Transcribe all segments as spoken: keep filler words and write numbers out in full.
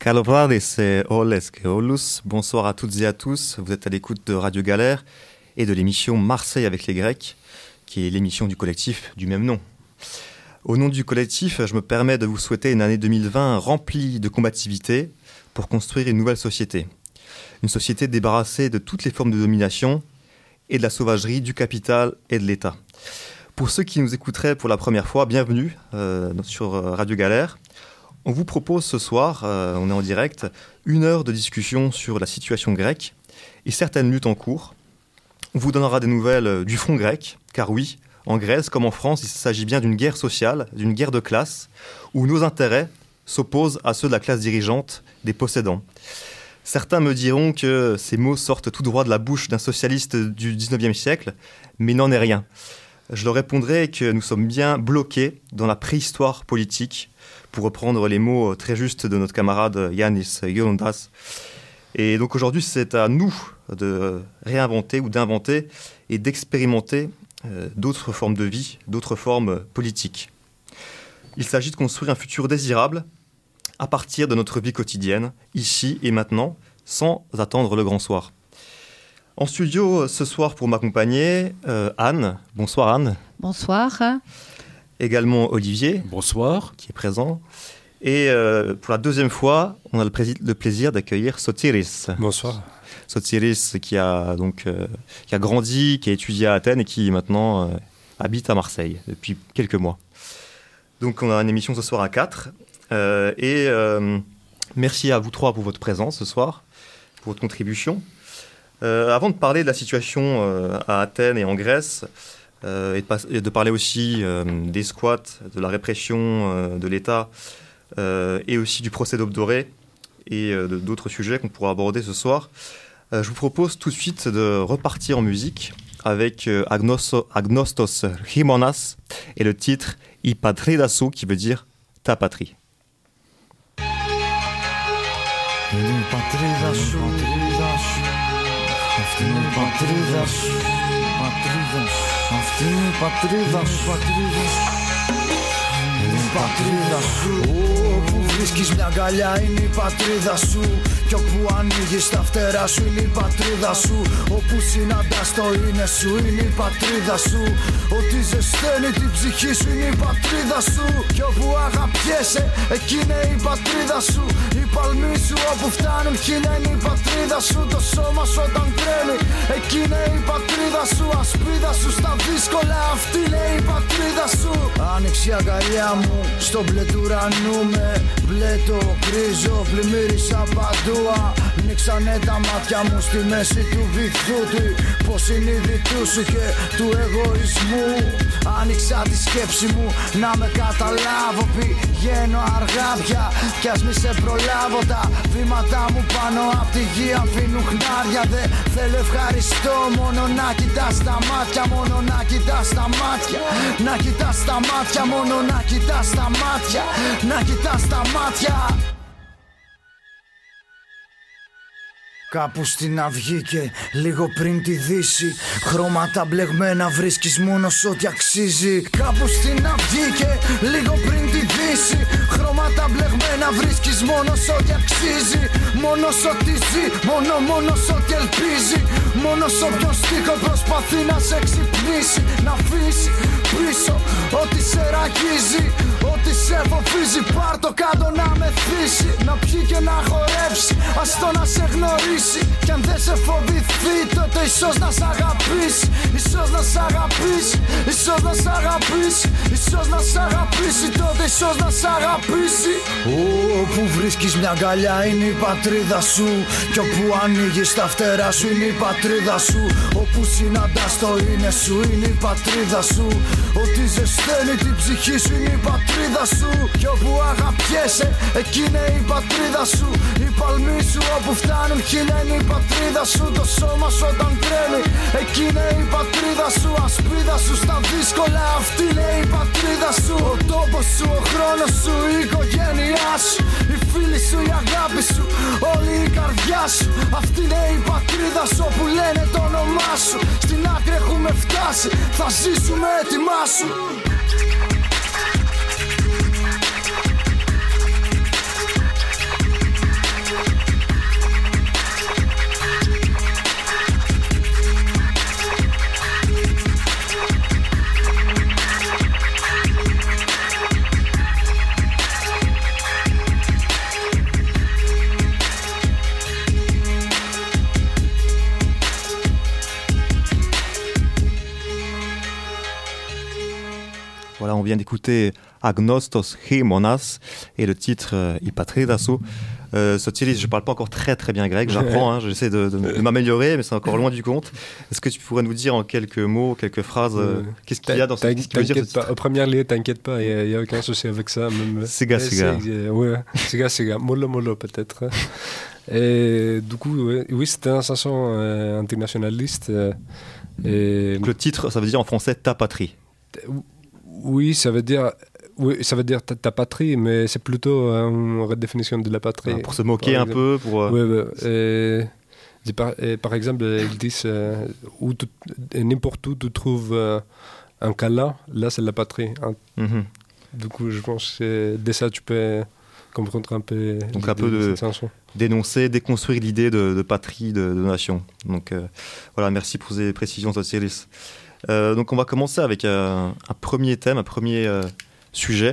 Καλό βράδυ σε όλες και όλους. Bonsoir à toutes et à tous. Vous êtes à l'écoute de Radio Galère et de l'émission Marseille avec les Grecs, qui est l'émission du collectif du même nom. Au nom du collectif, je me permets de vous souhaiter une année deux mille vingt remplie de combativité pour construire une nouvelle société. Une société débarrassée de toutes les formes de domination et de la sauvagerie du capital et de l'État. Pour ceux qui nous écouteraient pour la première fois, bienvenue euh, sur Radio Galère. On vous propose ce soir, euh, on est en direct, une heure de discussion sur la situation grecque et certaines luttes en cours. On vous donnera des nouvelles du front grec, car oui, en Grèce comme en France, il s'agit bien d'une guerre sociale, d'une guerre de classe, où nos intérêts s'opposent à ceux de la classe dirigeante des possédants. Certains me diront que ces mots sortent tout droit de la bouche d'un socialiste du dix-neuvième siècle, mais il n'en est rien. Je leur répondrai que nous sommes bien bloqués dans la préhistoire politique, pour reprendre les mots très justes de notre camarade Yannis Yolondas. Et donc aujourd'hui, c'est à nous de réinventer ou d'inventer et d'expérimenter euh, d'autres formes de vie, d'autres formes politiques. Il s'agit de construire un futur désirable à partir de notre vie quotidienne, ici et maintenant, sans attendre le grand soir. En studio ce soir pour m'accompagner, euh, Anne. Bonsoir Anne. Bonsoir. Également Olivier. Bonsoir. Qui est présent. Et euh, pour la deuxième fois, on a le, plais- le plaisir d'accueillir Sotiris. Bonsoir. Sotiris qui a, donc, euh, qui a grandi, qui a étudié à Athènes et qui maintenant euh, habite à Marseille depuis quelques mois. Donc on a une émission ce soir à quatre. Euh, et euh, merci à vous trois pour votre présence ce soir, pour votre contribution. Euh, avant de parler de la situation euh, à Athènes et en Grèce, euh, et, de pas, et de parler aussi euh, des squats, de la répression euh, de l'État, euh, et aussi du procès d'Obdoré, et euh, de, d'autres sujets qu'on pourra aborder ce soir, euh, je vous propose tout de suite de repartir en musique avec euh, Agnoso, Agnostos Himonas et le titre I Patridai Σου, qui veut dire ta patrie. Είναι η πατρίδα σου, αυτή είναι η πατρίδα σου, αυτή είναι η πατρίδα σου, είναι η πατρίδα σου. Όπου βρίσκεις μια αγκαλιά είναι η πατρίδα σου, κι όπου ανοίγεις τα φτερά σου είναι η πατρίδα σου. Όπου συναντάς το είναι σου είναι η πατρίδα σου. Ό,τι ζεσταίνει την ψυχή σου είναι η πατρίδα σου. Κι όπου αγαπιέσαι εκεί είναι η πατρίδα σου. Οι παλμοί σου όπου φτάνουν χίλια είναι η πατρίδα σου. Το σώμα σου όταν τρέμει εκεί είναι η πατρίδα σου. Ασπίδα σου στα δύσκολα αυτή είναι η πατρίδα σου. Άνοιξε η αγκαλιά μου στο μπλε του ουρανού με μπλε το γκρίζο πλημμύρισα παντού. Ανοίξανε τα μάτια μου στη μέση του βυθού του υποσυνείδητου σου και του εγωισμού. Άνοιξα τη σκέψη μου να με καταλάβω. Πηγαίνω αργά πια κι ας μη σε προλάβω. Τα βήματα μου πάνω απ' τη γη αφήνουν χνάρια. Δεν θέλω ευχαριστώ, μόνο να κοιτάς τα μάτια. Μόνο να κοιτάς τα μάτια. Να κοιτάς τα μάτια, μόνο να κοιτάς τα μάτια. Να κοιτάς τα μάτια. Κάπου στην αυγή και λίγο πριν τη δύση, χρώματα μπλεγμένα βρίσκεις μόνο σ' ό,τι αξίζει. Κάπου στην αυγή και λίγο πριν τη δύση, χρώματα μπλεγμένα βρίσκεις μόνο σ' ό,τι αξίζει. Μόνο σ' ό,τι ζει, μόνο μόνο σ' ό,τι ελπίζει. Μόνο σ' όποιον στίχο προσπαθεί να σε ξυπνήσει. Να αφήσει πίσω ό,τι σε ραγίζει, ό,τι σε φοβίζει. Πάρ' το κάτω να μεθύσει, να πιει και να χορέψει. Ας το να σε γνωρίσει. Κι αν δεν σε φοβηθεί τότε ίσως να σ' αγαπήσει. Ίσως να σ' αγαπήσει. Ίσως να σ' αγαπήσει. Ίσως να σ' αγαπήσει. Τότε ίσως να σ' αγαπήσει. Όπου βρίσκεις μια αγκαλιά είναι η πατρίδα σου. Κι όπου ανοίγεις τα φτερά σου είναι η πατρίδα σου. Όπου συναντάς το είναι σου είναι η πατρίδα σου. Ό,τι ζεσταίνει την ψυχή σου είναι η πατρίδα σου. Κι όπου αγαπιέσαι εκεί είναι η πατρίδα σου. Οι παλμοί σου όπου φτάνουν χίλια είναι η πατρίδα σου. Το σώμα σου όταν τρέμει εκεί είναι η πατρίδα σου. Ασπίδα σου στα δύσκολα αυτή είναι η πατρίδα σου. Ο τόπος σου, ο χρόνος σου, η οικογένειά σου, οι φίλοι σου, η αγάπη σου, όλη η καρδιά σου. Αυτή είναι η πατρίδα σου όπου λένε το όνομά σου. Στην άκρη έχουμε φτάσει, θα ζήσουμε έτοιμά σου. on vient d'écouter Agnostos Himonas et le titre euh, Ipatridasu. Euh, Sotiris, je ne parle pas encore très très bien grec, j'apprends, hein, j'essaie de, de, de m'améliorer, mais c'est encore loin du compte. Est-ce que tu pourrais nous dire en quelques mots, quelques phrases, euh, qu'est-ce qu'il y a dans ce titre? T'inquiète pas, aux premières lignes, t'inquiète pas, il n'y a, a aucun souci avec ça. Même, Sega, Sega. Ouais, Sega, Sega, Molo, Molo peut-être. Et du coup, ouais, oui, c'était un chanson euh, internationaliste. Euh, et... Donc le titre, ça veut dire en français ta patrie. Oui, ça veut dire. Oui, ça veut dire ta, ta patrie, mais c'est plutôt une redéfinition de la patrie. Ah, pour se moquer un peu, pour. Euh... Oui, oui. Et, et par, et par exemple, ils disent euh, où tu, n'importe où tu trouves euh, un câlin, là c'est la patrie. Hein. Mm-hmm. Du coup, je pense que dès ça, tu peux comprendre un peu. Donc un peu de dénoncer, déconstruire l'idée de, de patrie, de, de nation. Donc euh, voilà, merci pour ces précisions, Sotiris. Euh, donc on va commencer avec euh, un premier thème, un premier euh, sujet,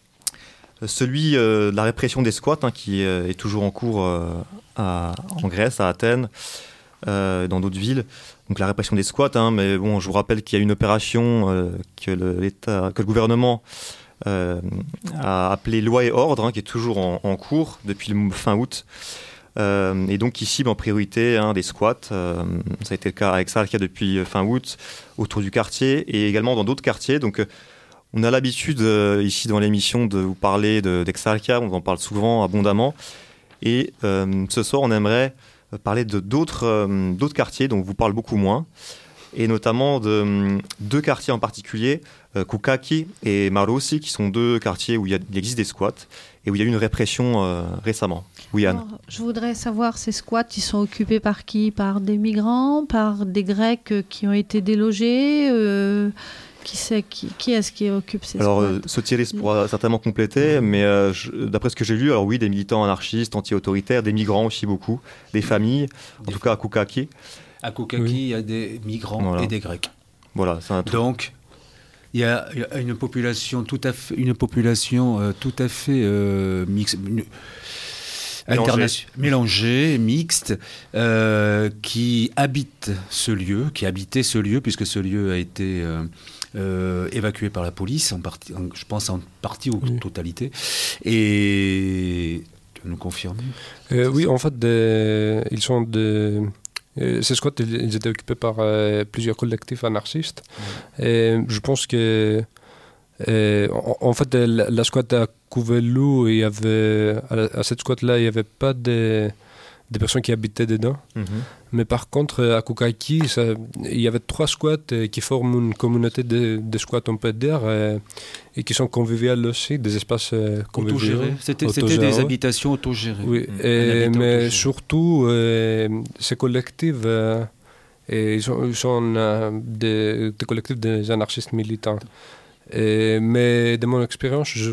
celui euh, de la répression des squats, hein, qui euh, est toujours en cours euh, à, en Grèce, à Athènes, euh, dans d'autres villes. Donc la répression des squats, hein, mais bon, je vous rappelle qu'il y a une opération euh, que, le, l'État, que le gouvernement euh, a appelée Loi et Ordre, hein, qui est toujours en, en cours depuis le fin août. Euh, et donc qui cible en priorité hein, des squats. Euh, ça a été le cas à Exarchia depuis fin août, autour du quartier, et également dans d'autres quartiers. Donc euh, on a l'habitude euh, ici dans l'émission de vous parler de, d'Exarchia, on en parle souvent, abondamment. Et euh, ce soir, on aimerait parler de d'autres, euh, d'autres quartiers dont on vous parle beaucoup moins, et notamment de euh, deux quartiers en particulier, euh, Koukaki et Maroussi, qui sont deux quartiers où il, y a, il existe des squats et où il y a eu une répression euh, récemment. Oui, Anne. Alors, je voudrais savoir, ces squats, ils sont occupés par qui? Par des migrants? Par des Grecs qui ont été délogés? euh, Qui, c'est, qui, qui est-ce qui occupe ces alors, squats? Alors, euh, Sotiris pourra certainement compléter, mais euh, je, d'après ce que j'ai lu, alors oui, des militants anarchistes, anti-autoritaires, des migrants aussi beaucoup, des familles, en des tout cas à Koukaki. À Koukaki, oui. Il y a des migrants voilà. et des Grecs. Voilà, c'est un truc. Donc, il y a une population tout à fait, une population euh, tout à fait euh, mixte. Mélangée, mélangée, mixte, euh, qui habite ce lieu, qui habitait ce lieu, puisque ce lieu a été euh, euh, évacué par la police, en partie, en, je pense en partie ou oui. totalité. Et tu veux nous confirmer euh, Oui, en fait, des, ils sont des... Ces squats, ils étaient occupés par euh, plusieurs collectifs anarchistes. Mmh. Et je pense que, euh, en, en fait, la, la squat à Kouvelou, il y avait, à, à cette squat-là, il n'y avait pas de, de personnes qui habitaient dedans. Mmh. Mais par contre, à Koukaki, ça, il y avait trois squats qui forment une communauté de, de squats, on peut dire, et, et qui sont conviviales aussi, des espaces conviviaux. Autogérés. C'était, autogérés. C'était des habitations autogérées. Oui, mmh. et, mais autogéré. Surtout, euh, ces collectifs, euh, et ils sont, ils sont euh, des, des collectifs des anarchistes militants. Et, mais de mon expérience, je,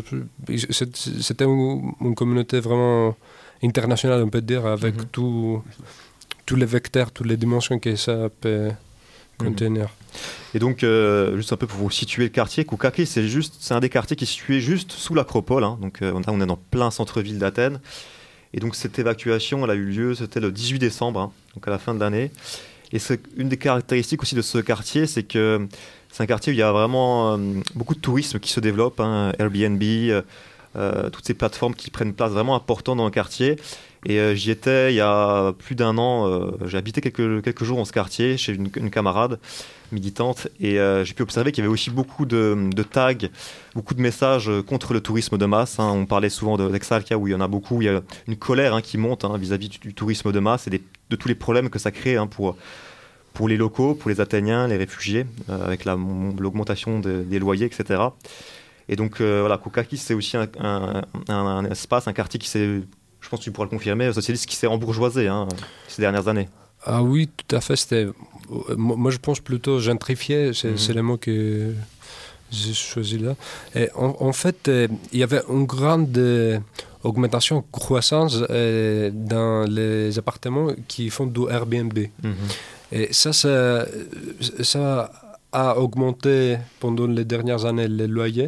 c'était une, une communauté vraiment internationale, on peut dire, avec mmh. tout... tous les vecteurs, toutes les dimensions que ça peut contenir. Et donc, euh, juste un peu pour vous situer le quartier, Koukaki, c'est, juste, c'est un des quartiers qui est situé juste sous l'Acropole. Hein, donc, euh, on est dans plein centre-ville d'Athènes. Et donc, cette évacuation, elle a eu lieu, c'était le dix-huit décembre, hein, donc à la fin de l'année. Et c'est une des caractéristiques aussi de ce quartier, c'est que c'est un quartier où il y a vraiment euh, beaucoup de tourisme qui se développe, hein, Airbnb, euh, euh, toutes ces plateformes qui prennent une place vraiment importante dans le quartier. Et euh, j'y étais il y a plus d'un an, euh, j'ai habité quelques, quelques jours dans ce quartier chez une, une camarade militante et euh, j'ai pu observer qu'il y avait aussi beaucoup de, de tags, beaucoup de messages contre le tourisme de masse. Hein. On parlait souvent de d'Exarchia où il y en a beaucoup, il y a une colère hein, qui monte hein, vis-à-vis du, du tourisme de masse et des, de tous les problèmes que ça crée hein, pour, pour les locaux, pour les Athéniens, les réfugiés, euh, avec la, l'augmentation de, des loyers, et cetera. Et donc euh, voilà, Koukaki c'est aussi un, un, un, un espace, un quartier qui s'est... Je pense que tu pourras le confirmer, socialiste qui s'est embourgeoisé hein, ces dernières années. Ah oui, tout à fait. C'était... Moi, je pense plutôt gentrifié, c'est, mmh. c'est le mot que j'ai choisi là. Et en, en fait, il y avait une grande augmentation, croissance euh, dans les appartements qui font du Airbnb. Mmh. Et ça, ça, ça a augmenté pendant les dernières années les loyers.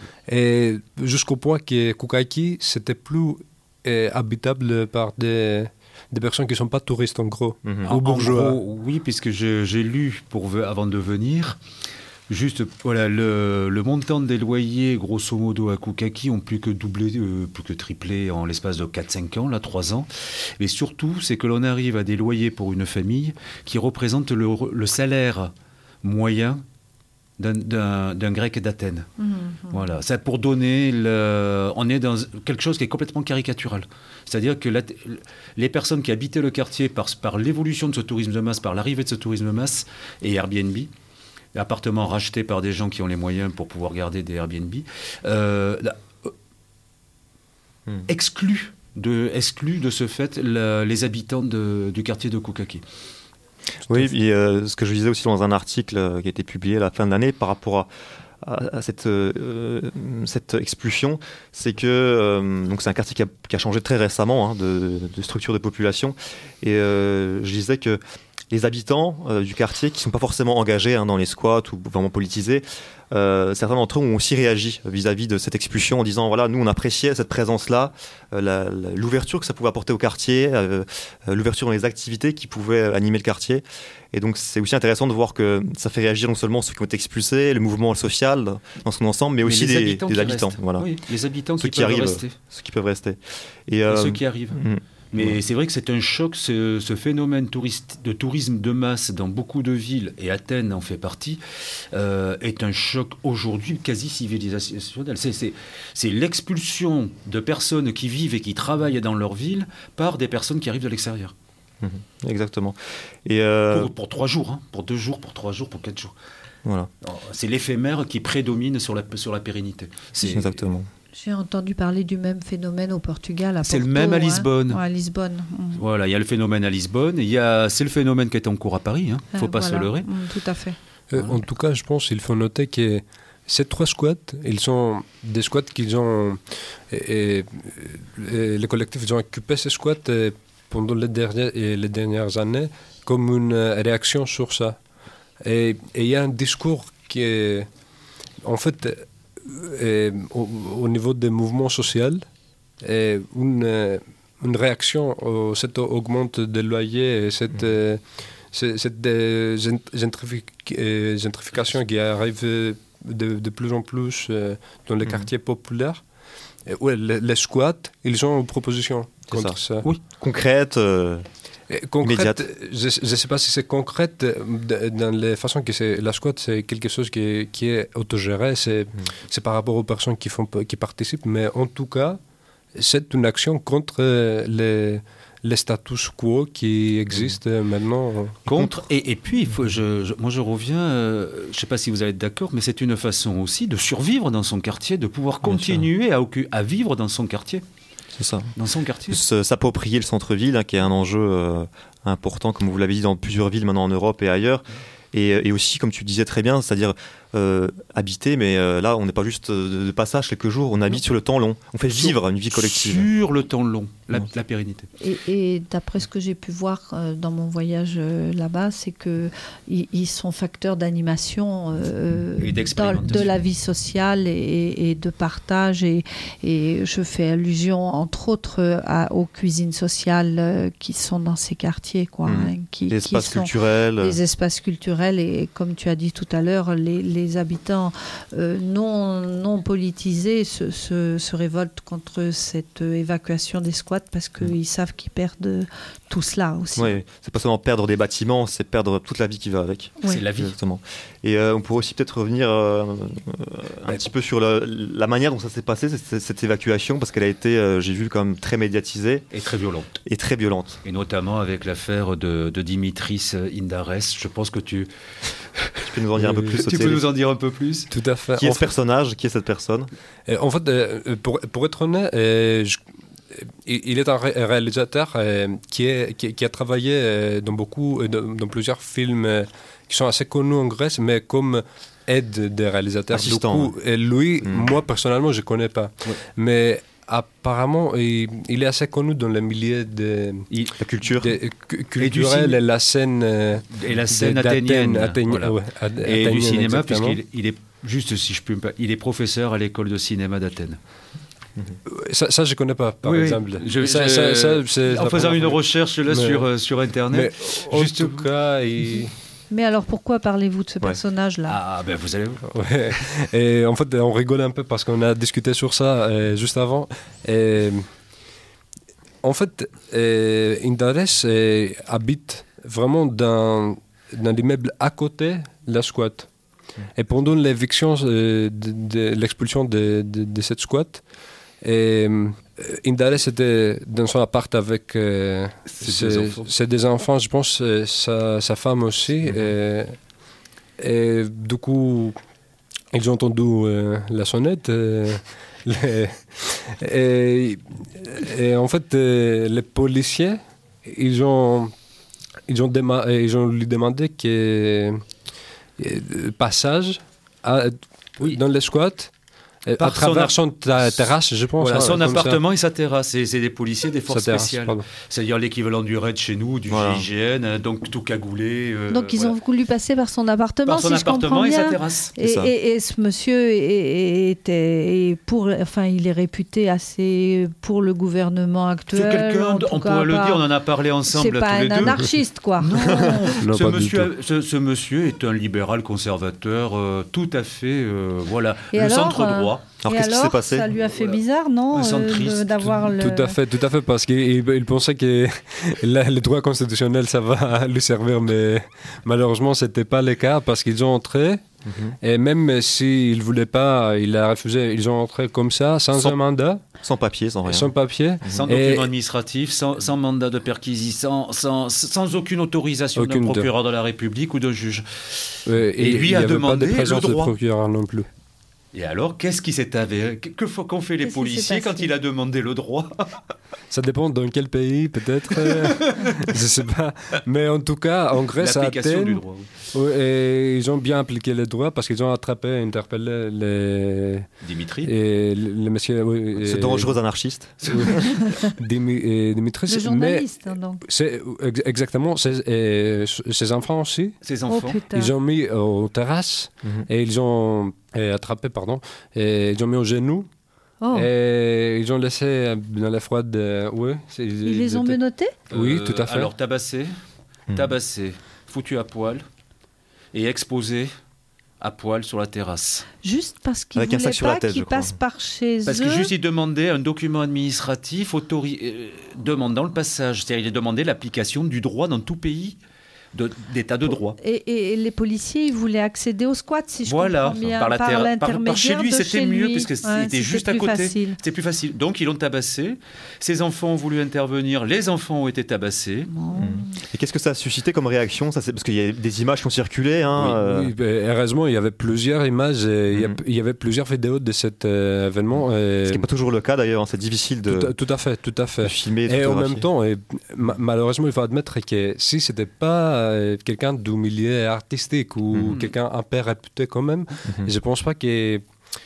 Et jusqu'au point que Koukaki, c'était plus est habitable par des, des personnes qui ne sont pas touristes en gros, mmh. ou bourgeois. En gros, oui, puisque je, j'ai lu pour, avant de venir, Juste, voilà, le, le montant des loyers, grosso modo, à Koukaki, ont plus que doublé, euh, plus que triplé en l'espace de quatre cinq ans, là, trois ans. Mais surtout, c'est que l'on arrive à des loyers pour une famille qui représentent le, le salaire moyen d'un, d'un, d'un grec d'Athènes. Mmh, mmh. Voilà. Ça, pour donner, le, on est dans quelque chose qui est complètement caricatural. C'est-à-dire que la, les personnes qui habitaient le quartier par, par l'évolution de ce tourisme de masse, par l'arrivée de ce tourisme de masse et Airbnb, appartements rachetés par des gens qui ont les moyens pour pouvoir garder des Airbnb, euh, là, euh, hmm. excluent, de, excluent de ce fait la, les habitants de, du quartier de Koukaki. Oui, et euh, ce que je disais aussi dans un article euh, qui a été publié à la fin de l'année par rapport à à cette, euh, cette expulsion, c'est que euh, donc c'est un quartier qui a, qui a changé très récemment hein, de, de structure de population, et euh, je disais que les habitants euh, du quartier qui ne sont pas forcément engagés hein, dans les squats ou vraiment politisés, euh, certains d'entre eux ont aussi réagi vis-à-vis de cette expulsion en disant voilà, nous on appréciait cette présence-là, euh, la, la, l'ouverture que ça pouvait apporter au quartier, euh, euh, l'ouverture dans les activités qui pouvaient animer le quartier. Et donc c'est aussi intéressant de voir que ça fait réagir non seulement ceux qui ont été expulsés, le mouvement social dans son ensemble, mais aussi mais les des habitants. Des habitants voilà. Oui, les habitants ceux qui, qui peuvent arrivent, rester. Ceux qui peuvent rester. Et, euh, Et ceux qui arrivent. Mm. Mais ouais. c'est vrai que c'est un choc, ce, ce phénomène touriste, de tourisme de masse dans beaucoup de villes, et Athènes en fait partie, euh, est un choc aujourd'hui quasi civilisationnel. C'est, c'est, c'est l'expulsion de personnes qui vivent et qui travaillent dans leur ville par des personnes qui arrivent de l'extérieur. Mmh, exactement. Et euh... pour, pour trois jours, hein, pour deux jours, pour trois jours, pour quatre jours. Voilà. C'est l'éphémère qui prédomine sur la, sur la pérennité. C'est... Exactement. J'ai entendu parler du même phénomène au Portugal, à c'est Porto. Le même à Lisbonne. Hein. Ouais, à Lisbonne. Mmh. Voilà, il y a le phénomène à Lisbonne. Il y a, c'est le phénomène qui est en cours à Paris. Il hein. ne faut ah, pas voilà. se leurrer. Mmh, tout à fait. Euh, voilà. En tout cas, je pense qu'il faut noter que ces trois squats, ils sont des squats qu'ils ont... Et, et, et les collectifs ils ont occupé ces squats pendant les dernières, les dernières années comme une réaction sur ça. Et il y a un discours qui est... En fait... Et au, au niveau des mouvements sociaux, et une, une réaction à cette augmente des loyers et cette, mmh. cette, cette gentrific, gentrification qui arrive de, de plus en plus dans les mmh. quartiers populaires. Et ouais, les, les squats, ils ont une proposition c'est contre ça. ça. Oui, concrète. Euh... Concrète, je ne sais pas si c'est concrète dans les façons que c'est la squat, c'est quelque chose qui est, qui est autogéré, c'est, mmh. c'est par rapport aux personnes qui, font, qui participent, mais en tout cas, c'est une action contre les, les status quo qui existent mmh. maintenant. Contre, et, et puis, il faut, je, je, moi je reviens, euh, je ne sais pas si vous allez être d'accord, mais c'est une façon aussi de survivre dans son quartier, de pouvoir continuer à, à vivre dans son quartier. C'est ça. Dans son quartier. S'approprier le centre-ville, hein, qui est un enjeu euh, important, comme vous l'avez dit, dans plusieurs villes maintenant en Europe et ailleurs. Et, et aussi, comme tu disais très bien, c'est-à-dire euh, habiter, mais euh, là, on n'est pas juste de, de passage quelques jours, on habite non. sur le temps long. On fait sur, vivre une vie collective. Sur le temps long, la, la pérennité. Et, et d'après ce que j'ai pu voir euh, dans mon voyage euh, là-bas, c'est qu'ils ils sont facteurs d'animation euh, dans, de la vie sociale et, et de partage. Et, et je fais allusion, entre autres, à, aux cuisines sociales euh, qui sont dans ces quartiers. Quoi, mmh. hein, qui, les espaces qui sont, culturels. Les espaces culturels. Et comme tu as dit tout à l'heure, les, les habitants euh, non, non politisés se, se, se révoltent contre cette évacuation des squats parce qu'ils mmh. savent qu'ils perdent tout cela aussi. Oui, c'est pas seulement perdre des bâtiments, c'est perdre toute la vie qui va avec. Oui. C'est la vie. Exactement. Et euh, on pourrait aussi peut-être revenir euh, un ouais. petit peu sur la, la manière dont ça s'est passé, cette, cette évacuation, parce qu'elle a été, euh, j'ai vu, quand même très médiatisée. Et très violente. Et très violente. Et notamment avec l'affaire de, de Dimitris Indares. Je pense que tu... tu peux nous en dire un peu plus. Tu peux nous en dire un peu plus. Tout à fait. Qui est en ce fait, personnage? Qui est cette personne? En fait, pour, pour être honnête, je, il est un réalisateur qui, est, qui, qui a travaillé dans, beaucoup, dans plusieurs films qui sont assez connus en Grèce, mais comme aide des réalisateurs. Assistant. Du coup, et lui, mmh. moi personnellement, je ne connais pas. Ouais. Mais apparemment, il, il est assez connu dans le milieu de la culture, de, culturelle et, et la scène et la scène athénienne, Athénienne, voilà. ouais, et du cinéma, puisqu'il il est juste, si je peux me pas, il est professeur à l'école de cinéma d'Athènes. Ça, ça, je ne connais pas, par oui, exemple. Je, ça, je, ça, ça, c'est en faisant une recherche là, mais, sur, sur Internet. Mais en juste tout cas, il... Mais alors pourquoi parlez-vous de ce ouais. personnage-là? Ah ben vous allez voir. Ouais. Et en fait, on rigolait un peu parce qu'on a discuté sur ça euh, juste avant. Et, en fait, euh, Indares euh, habite vraiment dans, dans l'immeuble à côté de la squat. Et pendant l'éviction, euh, de, de l'expulsion de, de, de cette squat, et, euh, Indares était dans son appart avec euh, ses, ses, enfants. ses deux enfants, je pense, euh, sa, sa femme aussi. Mm-hmm. Et, et du coup, ils ont entendu euh, la sonnette. Euh, les, et, et en fait, euh, les policiers, ils ont, ils ont, déma- ils ont lui demandé que le passage à, oui. dans les squats. Par à travers son, son ta- terrasse, je pense. Voilà, son appartement ça. et sa terrasse. C'est, c'est des policiers, des forces terrasse, spéciales. Pardon. C'est-à-dire l'équivalent du raid chez nous, du voilà. G I G N, donc tout cagoulé. Euh, donc ils voilà. ont voulu passer par son appartement, par son si appartement je comprends bien. Et sa terrasse. Et, et, et ce monsieur était pour, enfin, il est réputé assez pour le gouvernement actuel. C'est quelqu'un, on pourrait le dire, on en a parlé ensemble. C'est pas tous les un deux. anarchiste, quoi. Non, non ce, monsieur, ce, ce monsieur est un libéral conservateur, euh, tout à fait, euh, voilà, et le alors, centre droit. Alors, et qu'est-ce alors, qui s'est passé? Ça lui a fait bizarre, non, euh, d'avoir tout, le... Tout à fait, tout à fait, parce qu'il il pensait que la, le droit constitutionnel, ça va lui servir, mais malheureusement, c'était pas le cas, parce qu'ils ont entré, mm-hmm. et même s'ils ne voulaient pas, il a refusé, ils ont entré comme ça, sans, sans un mandat. Sans papier, sans rien. Sans papier. Mm-hmm. Sans et... document administratif, sans, sans mandat de perquisition, sans, sans aucune autorisation aucune d'un procureur de... de la République ou d'un juge. Euh, et, et lui il a demandé pas de présence le droit. De procureur non plus. Et alors, qu'est-ce qui s'est avéré? Que faut qu'on fait les qu'est-ce policiers quand il a demandé le droit? Ça dépend dans quel pays, peut-être. Je sais pas. Mais en tout cas, en Grèce, à Athènes, du droit, oui. Et ils ont bien appliqué le droit parce qu'ils ont attrapé, interpellé les... Dimitri. Et les messieurs... Oui, et... Ce dangereux anarchiste. Oui. Dimi, et Dimitri. Le journaliste, mais donc. C'est, exactement. Ses, ses enfants aussi. Ses enfants. Oh, ils ont mis aux terrasses mm-hmm. et ils ont... Et attrapé, pardon, et ils ont mis au genou, oh. et ils ont laissé dans la froide. Euh, ouais, ils, ils les ont étaient... menottés? Oui, euh, tout à fait. Alors tabassé, mmh. tabassé, foutu à poil et exposé à poil sur la terrasse. Juste parce qu'ils ne voulaient pas tête, qu'ils passent par chez parce eux. Parce que juste ils demandaient un document administratif autori- euh, demandant le passage, c'est-à-dire ils demandaient l'application du droit dans tout pays. De, d'état de droit. Et, et les policiers, ils voulaient accéder au squat, si je voilà, comprends bien, par, la par l'intermédiaire par, par chez lui, de c'était chez mieux, lui. parce que ouais, c'était juste à côté. Facile. C'était plus facile. Donc, ils l'ont tabassé. Ses enfants ont voulu intervenir. Les enfants ont été tabassés. Oh. Et qu'est-ce que ça a suscité comme réaction? Ça, c'est parce qu'il y a des images qui ont circulé. Hein, oui, euh... oui, heureusement, il y avait plusieurs images. Et mm. il y avait plusieurs vidéos de cet euh, événement. Et... Ce qui n'est pas toujours le cas, d'ailleurs. Hein, c'est difficile de... Tout à, tout à fait, tout à fait. De filmer, de et en même temps, et, ma- malheureusement, il faut admettre que si ce n'était pas euh, quelqu'un du milieu artistique ou mmh. quelqu'un un peu réputé quand même, mmh. je ne pense pas qu'il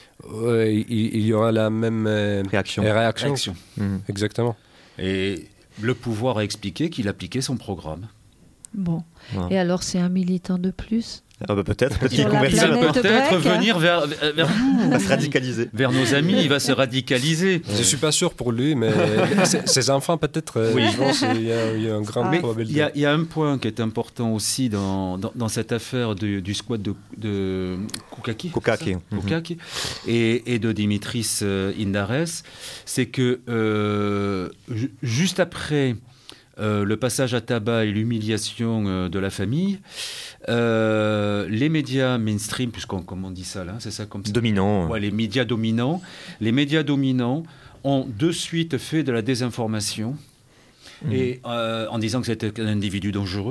euh, il, il y aura la même euh, réaction. réaction. réaction. Mmh. Exactement. Et le pouvoir a expliqué qu'il appliquait son programme. Bon. Ouais. Et alors, c'est un militant de plus? Ah bah peut-être, peut-être il, il va peut-être venir vers, vers nous. Il va se radicaliser. Vers nos amis, il va se radicaliser. Je ne suis pas sûr pour lui, mais ses enfants peut-être, oui. je pense qu'il y, a, il y a un grand ah. probabilité. Il y, a, il y a un point qui est important aussi dans, dans, dans cette affaire de, du squat de, de Koukaki, Koukaki. Koukaki mm-hmm. et, et de Dimitris Indares, c'est que euh, ju- juste après euh, le passage à tabac et l'humiliation euh, de la famille, Euh, les médias mainstream, puisqu'on comme on dit ça là, c'est ça comme ça. Dominants. Ouais, les médias dominants, les médias dominants ont de suite fait de la désinformation. Mmh. Et euh, en disant que c'était un individu dangereux,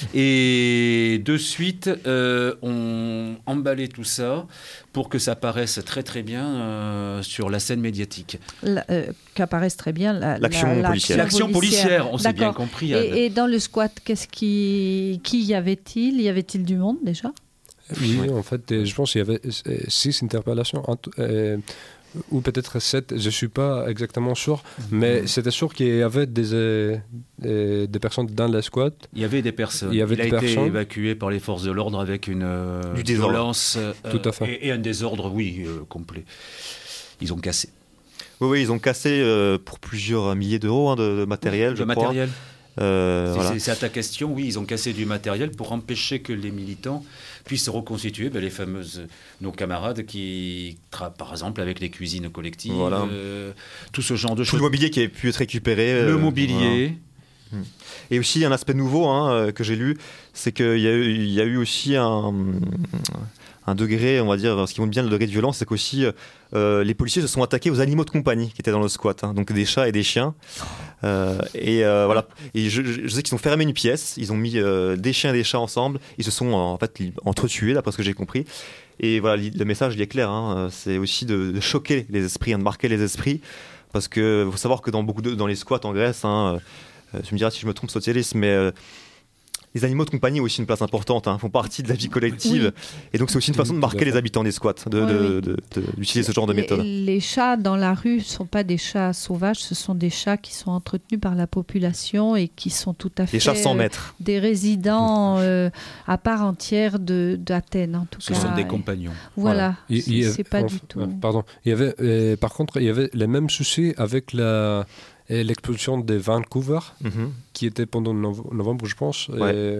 et de suite euh, on emballait tout ça pour que ça paraisse très très bien euh, sur la scène médiatique. La, euh, qu'apparaisse très bien la, l'action, la, policière. l'action policière. On D'accord. s'est bien compris. Et, et dans le squat, qu'est-ce qui, qui y avait-il? Y avait-il du monde déjà? Oui, oui, en fait, je pense qu'il y avait six interpellations. Euh, ou peut-être sept, je ne suis pas exactement sûr, mais mmh. c'était sûr qu'il y avait des, euh, des, des personnes dans la squat. Il y avait des personnes. Il, y avait Il a des été personnes. évacué par les forces de l'ordre avec une euh, du violence euh, Tout à fait. Et, et un désordre, oui, euh, complet. Ils ont cassé. Oui, oui, ils ont cassé euh, pour plusieurs milliers d'euros hein, de, de matériel, de je matériel. crois. Euh, c'est, voilà. c'est, c'est à ta question, oui, ils ont cassé du matériel pour empêcher que les militants puissent reconstituer ben, les fameuses, nos camarades qui, tra- par exemple, avec les cuisines collectives, voilà. euh, tout ce genre de tout choses. Tout le mobilier qui avait pu être récupéré. Le euh, mobilier. Voilà. Et aussi, un aspect nouveau hein, euh, que j'ai lu, c'est qu'il y a eu, il y a eu aussi un... un degré, on va dire, ce qui montre bien le degré de violence, c'est qu'aussi euh, les policiers se sont attaqués aux animaux de compagnie qui étaient dans le squat, hein, donc des chats et des chiens. Euh, et euh, voilà. Et je, je sais qu'ils ont fermé une pièce, ils ont mis euh, des chiens et des chats ensemble, ils se sont en fait entretués, d'après ce que j'ai compris. Et voilà, le message il est clair, hein, c'est aussi de, de choquer les esprits, hein, de marquer les esprits, parce que faut savoir que dans beaucoup de, dans les squats en Grèce, hein, euh, tu me diras si je me trompe, socialiste, mais euh, les animaux de compagnie ont aussi une place importante, hein, font partie de la vie collective. Oui. Et donc, c'est aussi une façon de marquer les habitants des squats, de, oui, de, oui. de, de, d'utiliser ce genre de méthode. Les, les chats dans la rue ne sont pas des chats sauvages, ce sont des chats qui sont entretenus par la population et qui sont tout à fait les chats sans maître. Euh, des résidents euh, à part entière de, d'Athènes, en tout ce cas. Ce sont des compagnons. Voilà, voilà. c'est, il, il c'est pas en, du tout... Euh, pardon. Il y avait, euh, par contre, il y avait les mêmes soucis avec la... et l'expulsion de Vancouver, mm-hmm. qui était pendant nov- novembre, je pense. Ouais. Et,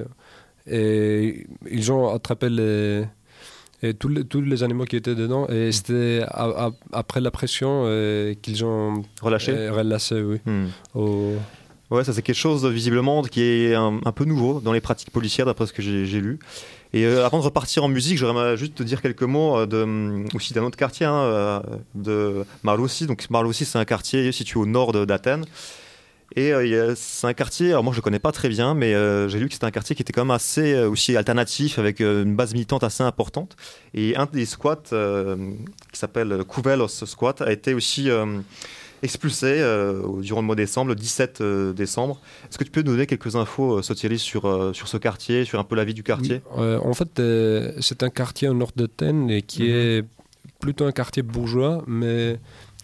et ils ont attrapé les, et tous, les, tous les animaux qui étaient dedans. Et c'était à, à, après la pression euh, qu'ils ont relâché. Euh, relâché, oui. Mm. Au... Ouais, ça c'est quelque chose visiblement qui est un, un peu nouveau dans les pratiques policières, d'après ce que j'ai, j'ai lu. Et euh, avant de repartir en musique, j'aimerais juste te dire quelques mots de, aussi d'un autre quartier, hein, de Maroussi. Donc Maroussi, c'est un quartier situé au nord de, d'Athènes. Et euh, c'est un quartier, alors moi je le connais pas très bien, mais euh, j'ai lu que c'était un quartier qui était quand même assez euh, aussi alternatif, avec euh, une base militante assez importante. Et un des squats, euh, qui s'appelle Kouvelos Squat, a été aussi euh, expulsé euh, durant le mois de décembre, le dix-sept décembre. Est-ce que tu peux nous donner quelques infos, euh, Sotiris, sur, euh, sur ce quartier, sur un peu la vie du quartier ? Oui, euh, En fait, euh, c'est un quartier au nord d'Athènes et qui mm-hmm. est plutôt un quartier bourgeois, mais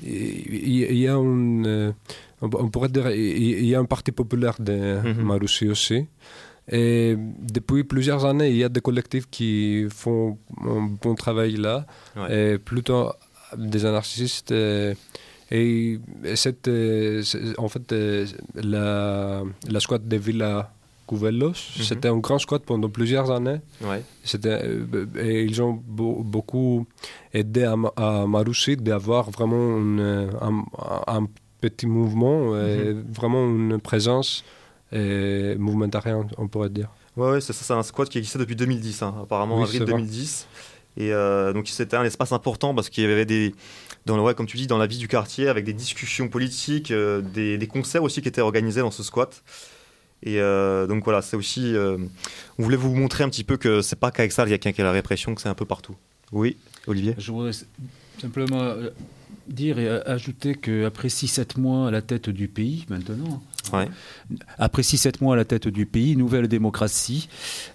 il y, y a une... Euh, on pourrait dire qu'il y a un parti populaire de mm-hmm. Maroussi aussi. Et depuis plusieurs années, il y a des collectifs qui font un bon travail là, ouais. et plutôt des anarchistes. Et, et cette, en fait, la, la squat de Villa Kouvelos, mm-hmm. c'était un grand squat pendant plusieurs années. Ouais. C'était, et ils ont be- beaucoup aidé à, à Maroussi d'avoir vraiment une, un, un petit mouvement, et mmh. vraiment une présence et mouvementaire, on pourrait dire. Ouais, ouais c'est ça, c'est un squat qui existait depuis deux mille dix, hein, apparemment oui, avril deux mille dix. Et euh, donc c'était un espace important parce qu'il y avait des, dans le, ouais, comme tu dis, dans la vie du quartier, avec des discussions politiques, euh, des, des concerts aussi qui étaient organisés dans ce squat. Et euh, donc voilà, c'est aussi, euh, on voulait vous montrer un petit peu que c'est pas qu'avec ça, il y a qu'un qui a la répression, que c'est un peu partout. Oui, Olivier. Je voudrais simplement dire et ajouter qu'après six sept mois à la tête du pays, maintenant, ouais. après six sept mois à la tête du pays, Nouvelle Démocratie,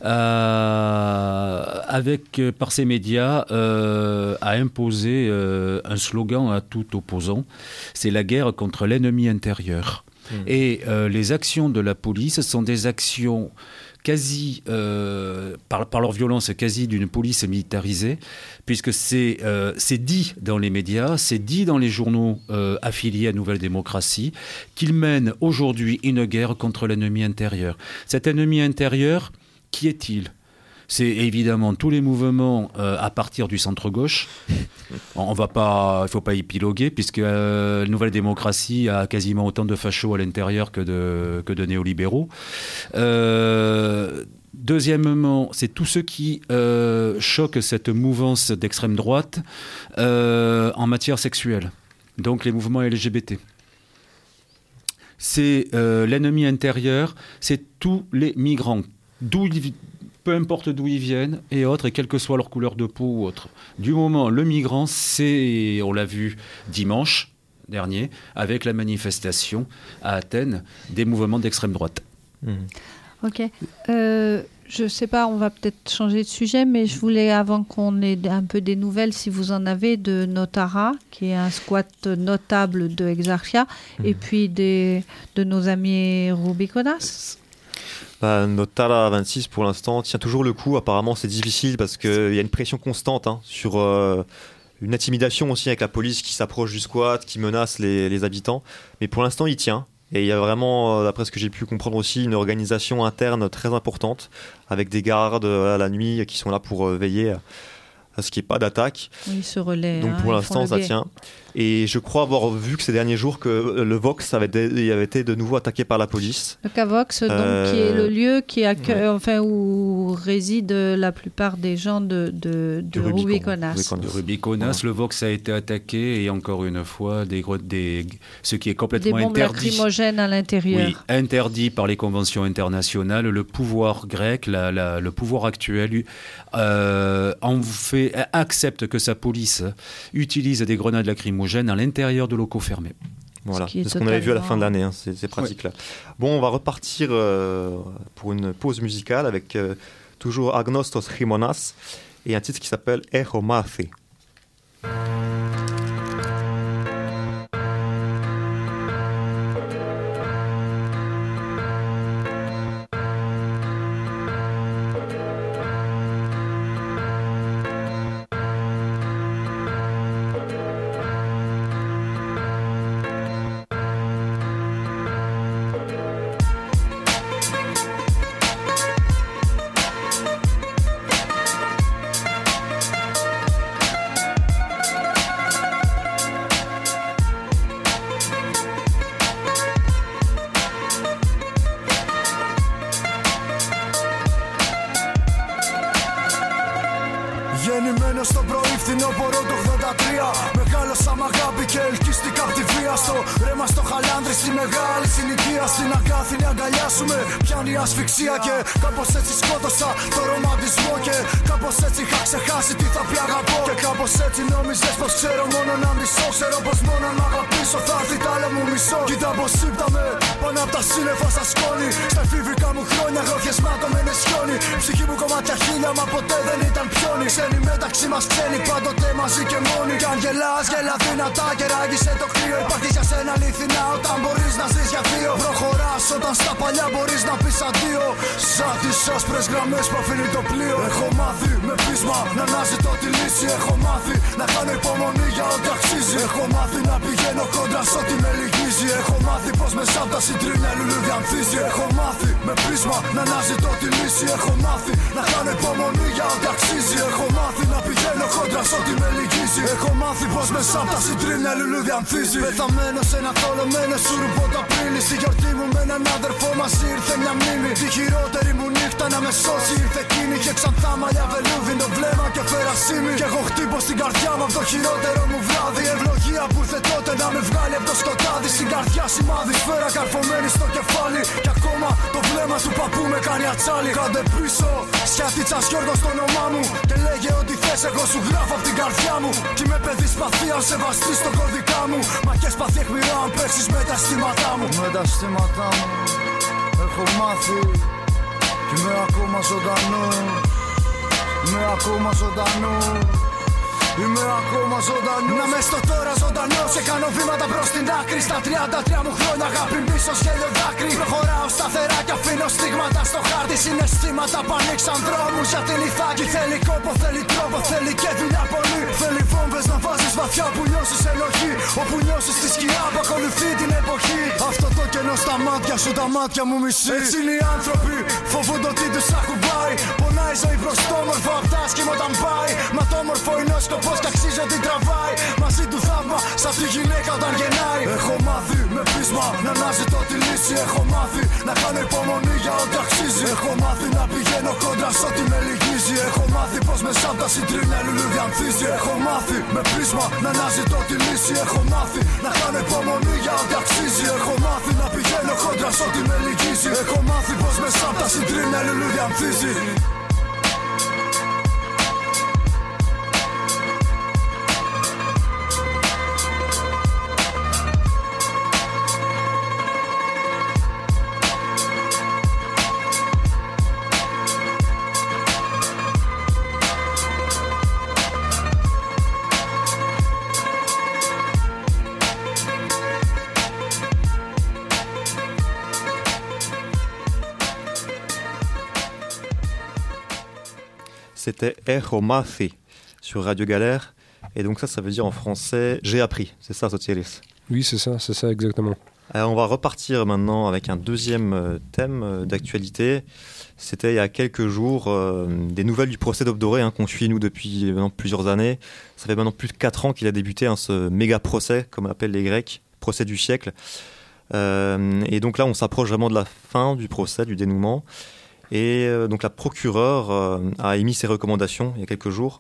euh, avec, par ses médias, euh, a imposé euh, un slogan à tout opposant, c'est la guerre contre l'ennemi intérieur. Mmh. Et euh, les actions de la police sont des actions quasi, euh, par, par leur violence, quasi d'une police militarisée, puisque c'est, euh, c'est dit dans les médias, c'est dit dans les journaux euh, affiliés à Nouvelle Démocratie, qu'ils mènent aujourd'hui une guerre contre l'ennemi intérieur. Cet ennemi intérieur, qui est-il ? C'est évidemment tous les mouvements euh, à partir du centre-gauche. On va pas, il ne faut pas épiloguer, puisque euh, Nouvelle Démocratie a quasiment autant de fachos à l'intérieur que de, que de néolibéraux. Euh, deuxièmement, c'est tous ceux qui euh, choquent cette mouvance d'extrême droite euh, en matière sexuelle. Donc les mouvements L G B T. C'est euh, l'ennemi intérieur, c'est tous les migrants. D'où ils peu importe d'où ils viennent et autres, et quelle que soit leur couleur de peau ou autre. Du moment, le migrant, c'est, on l'a vu dimanche dernier, avec la manifestation à Athènes des mouvements d'extrême droite. Mmh. Ok. Euh, je ne sais pas, on va peut-être changer de sujet, mais je voulais, avant qu'on ait un peu des nouvelles, si vous en avez, de Notara, qui est un squat notable de Exarchia, mmh. et puis des, de nos amis Rubikonas. Bah, Notara vingt-six pour l'instant tient toujours le coup. Apparemment c'est difficile parce qu'il y a une pression constante hein, sur euh, une intimidation aussi avec la police qui s'approche du squat, qui menace les, les habitants. Mais pour l'instant il tient. Et il y a vraiment, d'après ce que j'ai pu comprendre aussi, une organisation interne très importante, avec des gardes à la nuit qui sont là pour veiller à ce qu'il n'y ait pas d'attaque. Oui, ce relais. Donc hein, pour l'instant, ça tient. Et je crois avoir vu que ces derniers jours que le Vox avait, de, avait été de nouveau attaqué par la police. Le Cavox, donc, euh... qui est le lieu qui accueille, ouais. enfin, où résident la plupart des gens de, de, de Rubiconas. De Rubiconas, ouais. Le Vox a été attaqué et encore une fois, des, des, ce qui est complètement des bombes interdit. lacrymogènes à l'intérieur. Oui, interdit par les conventions internationales. Le pouvoir grec, la, la, le pouvoir actuel, euh, en fait, accepte que sa police utilise des grenades lacrymogènes à l'intérieur de locaux fermés. Voilà, ce c'est ce qu'on avait vu à la fin de l'année, hein, ces, ces pratiques-là. Ouais. Bon, on va repartir euh, pour une pause musicale avec euh, toujours Agnostos Chimonas et un titre qui s'appelle Echo Mathi. Γεννημένος στο πρωί φθινόπωρο το ογδόντα τρία. Μεγάλωσα μ' αγάπη και ελκύστηκα απ' τη βία. Στο ρέμα στο χαλάνδρι στη μεγάλη συνοικία. Στην αγκάθινη αγκαλιά σου με πιάνει η ασφυξία. Και κάπως έτσι σκότωσα το ρομαντισμό. Και κάπως έτσι είχα ξεχάσει τι θα πει αγαπώ. Και κάπως έτσι νόμιζες πως ξέρω μόνο να μισώ. Ξέρω πως μόνο να αγαπήσω θα έρθει τ' άλλο μου μισό. Κοίτα πως σύμπταμε πάνω απ' τα σύννεφα στα σκόνη. Στα εφηβικά μου χρόνια γρόχες μάτωμενε σιόνι. Ψυχή μου κομμάτια χίλια μα ποτέ δεν ήταν πιόνι. Ξένοι μεταξύ μας ξένοι πάντοτε μαζί και μόνοι. Κι αν γελάς γελά δυνατά και ράγισε το κρύο. Υπάρχει για σένα αληθινά όταν μπορείς να ζεις για δύο. Προχωράς όταν στα παλιά μπορείς να πεις αντίο. Σαν τις άσπρες γραμμές που αφήνει το πλοίο. Έχω μάθει με πείσμα να αναζητώ τη λύση. Έχω μάθει να κάνω υπομονή για ό,τι αξίζει. Έχω μάθει να πηγαίνω κόντρα σ' ό,τι με λυγίζει. Έχω μάθει πως μέσα απ' τα συντρίμμια λουλούδια ανθίζει. Έχω μάθει με πείσμα να αναζητώ τη λύση. Έχω μάθει να κάνω υπομονή για ό,τι αξίζει. Έχω μάθει να πηγαίνω κόντρα σ' ό,τι με λυγίζει. Έχω μάθει πως μέσα απ' τα συντρίμμια λουλούδια ανθίζει. Πεθαμένος ένα θολωμένο σουρουπό το Απρίλη. Στη γιορτή μου με έναν αδερφό μας ήρθε μια μνήμη. Τη χειρότερη μου νύχτα να με σώσει ήρθε εκείνη. Και ξανθά μαλλιά βελούδινο βλέμμα και φερασίμι. Και έχω χτύπω στην καρδιά μου απ' το χειρότερο μου βράδυ. Ευλογία που ήρθε τότε να με βγάλει απ' το σκοτάδι. Στην καρδιά σημάδι σφαίρα καρφωμένη στο κεφάλι. Και ακόμα το βλέμμα του παππού με κάνει ατσάλι. Κάντε πίσω, Σιατίτσας Γιώργος το όνομά μου. Και λέγε ό,τι θες εγώ σου γράφω απ' την καρδιά μου. Κι είμαι παιδί σπαθί αν σεβαστεί στο κωδικά μου. Μα και σπαθί αιχμηρό αν πέσεις με τα αισθήματά μου. Με τα αισθήματά μου έχω μάθει. Κι είμαι ακόμα ζωντανό. Είμαι ακόμα ζωντανό. Είμαι ακόμα ζωντανός. Να μες στο τώρα ζωντανός. Και κάνω βήματα προς την άκρη. Στα τριάντα τρία μου χρόνια αγάπη πίσω σχέδιο δάκρυ. Προχωράω σταθερά κι αφήνω στίγματα στο χάρτη. Συναισθήματα που ανοίξαν δρόμους για την Ιθάκη. Θέλει κόπο, θέλει τρόπο, θέλει και δουλειά πολύ. Θέλει βόμβες να βάζεις βαθιά που νιώσεις ενοχή. Όπου νιώσεις τη σκιά που ακολουθεί την εποχή. Αυτό το κενό στα μάτια σου, τα μάτια μου μισή. Έτσι είναι οι άνθρωποι, φοβούνται ότι τους ακουμπάει. Πονάει η ζωή προς το όμορφο απ' τα άσχημα όταν πάει. Μα το όμορφο είναι ο σκοπός. Πως κι αξίζει ότι τραβάει μαζί του θαύμα σαν τη γυναίκα όταν γεννάει. Έχω μάθει με πείσμα να αναζητώ τη λύση. Έχω μάθει να κάνω υπομονή για ό,τι αξίζει. Έχω μάθει να πηγαίνω κόντρα σ' ό,τι με λυγίζει. Έχω μάθει πως μέσα απ' τα συντρίμμια λουλούδια ανθίζει. Έχω μάθει με πείσμα να αναζητώ τη λύση. Έχω μάθει να κάνω υπομονή για ό,τι αξίζει. Έχω μάθει να πηγαίνω κόντρα σ' ό,τι με λυγίζει. Έχω μάθει πως μέσα απ' τα συντρίμμια λουλούδια ανθίζει. C'était Echo Mathi sur Radio Galère. Et donc ça, ça veut dire en français « j'ai appris ». C'est ça, Sotiris? Oui, c'est ça, c'est ça exactement. Alors, on va repartir maintenant avec un deuxième thème d'actualité. C'était il y a quelques jours euh, des nouvelles du procès d'Aube Dorée hein, qu'on suit nous depuis maintenant plusieurs années. Ça fait maintenant plus de quatre ans qu'il a débuté hein, ce méga procès, comme appellent les Grecs, procès du siècle. Euh, et donc là, on s'approche vraiment de la fin du procès, du dénouement. Et euh, donc la procureure euh, a émis ses recommandations il y a quelques jours.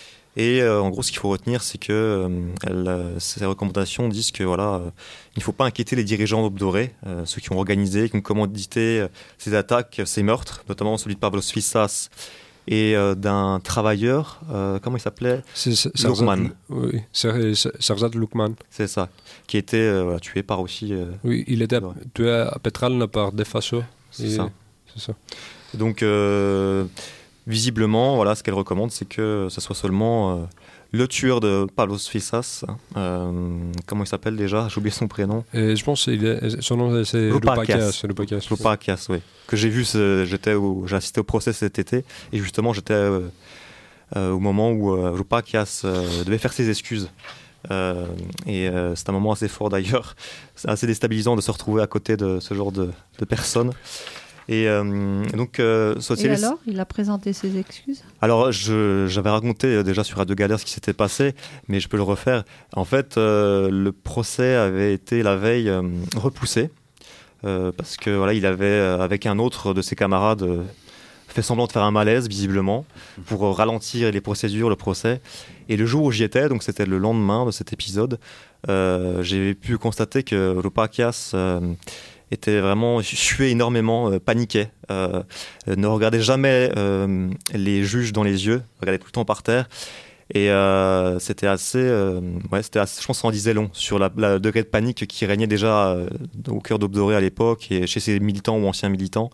Et euh, en gros, ce qu'il faut retenir, c'est que euh, elle, euh, ces recommandations disent que voilà, euh, il ne faut pas inquiéter les dirigeants d'Aube Dorée, euh, ceux qui ont organisé, qui ont commandité euh, ces attaques, ces meurtres, notamment celui de Pavlos Fyssas et euh, d'un travailleur, euh, comment il s'appelait ? Loukman. Oui, Sarzad Loukman. C'est ça, qui était euh, voilà, tué par aussi. Euh, oui, il était tué à Petralna par des fachos. C'est et... ça. C'est ça. Donc. Euh, Visiblement, voilà, ce qu'elle recommande, c'est que ce soit seulement euh, le tueur de Pavlos Fyssas. Euh, comment il s'appelle déjà ? J'ai oublié son prénom. Et je pense que son nom c'est Loupakias. Loupakias, oui. Que j'ai vu, j'étais au, j'ai assisté au procès cet été, et justement j'étais euh, euh, au moment où euh, Loupakias euh, devait faire ses excuses. Euh, et euh, c'est un moment assez fort d'ailleurs. C'est assez déstabilisant de se retrouver à côté de ce genre de, de personnes. Et, euh, donc, euh, socialiste... Et alors, il a présenté ses excuses ? Alors, je, j'avais raconté déjà sur Radio Galère ce qui s'était passé, mais je peux le refaire. En fait, euh, le procès avait été la veille euh, repoussé, euh, parce que voilà, il avait, avec un autre de ses camarades, euh, fait semblant de faire un malaise, visiblement, pour euh, ralentir les procédures, le procès. Et le jour où j'y étais, donc c'était le lendemain de cet épisode, euh, j'ai pu constater que Loupakias... Euh, était vraiment sué énormément, euh, paniquait, euh, ne regardait jamais euh, les juges dans les yeux, regardait tout le temps par terre. Et euh, c'était assez, euh, ouais, c'était assez, je pense que ça en disait long sur la, la degré de panique qui régnait déjà euh, au cœur d'Aube Dorée à l'époque et chez ses militants ou anciens militants.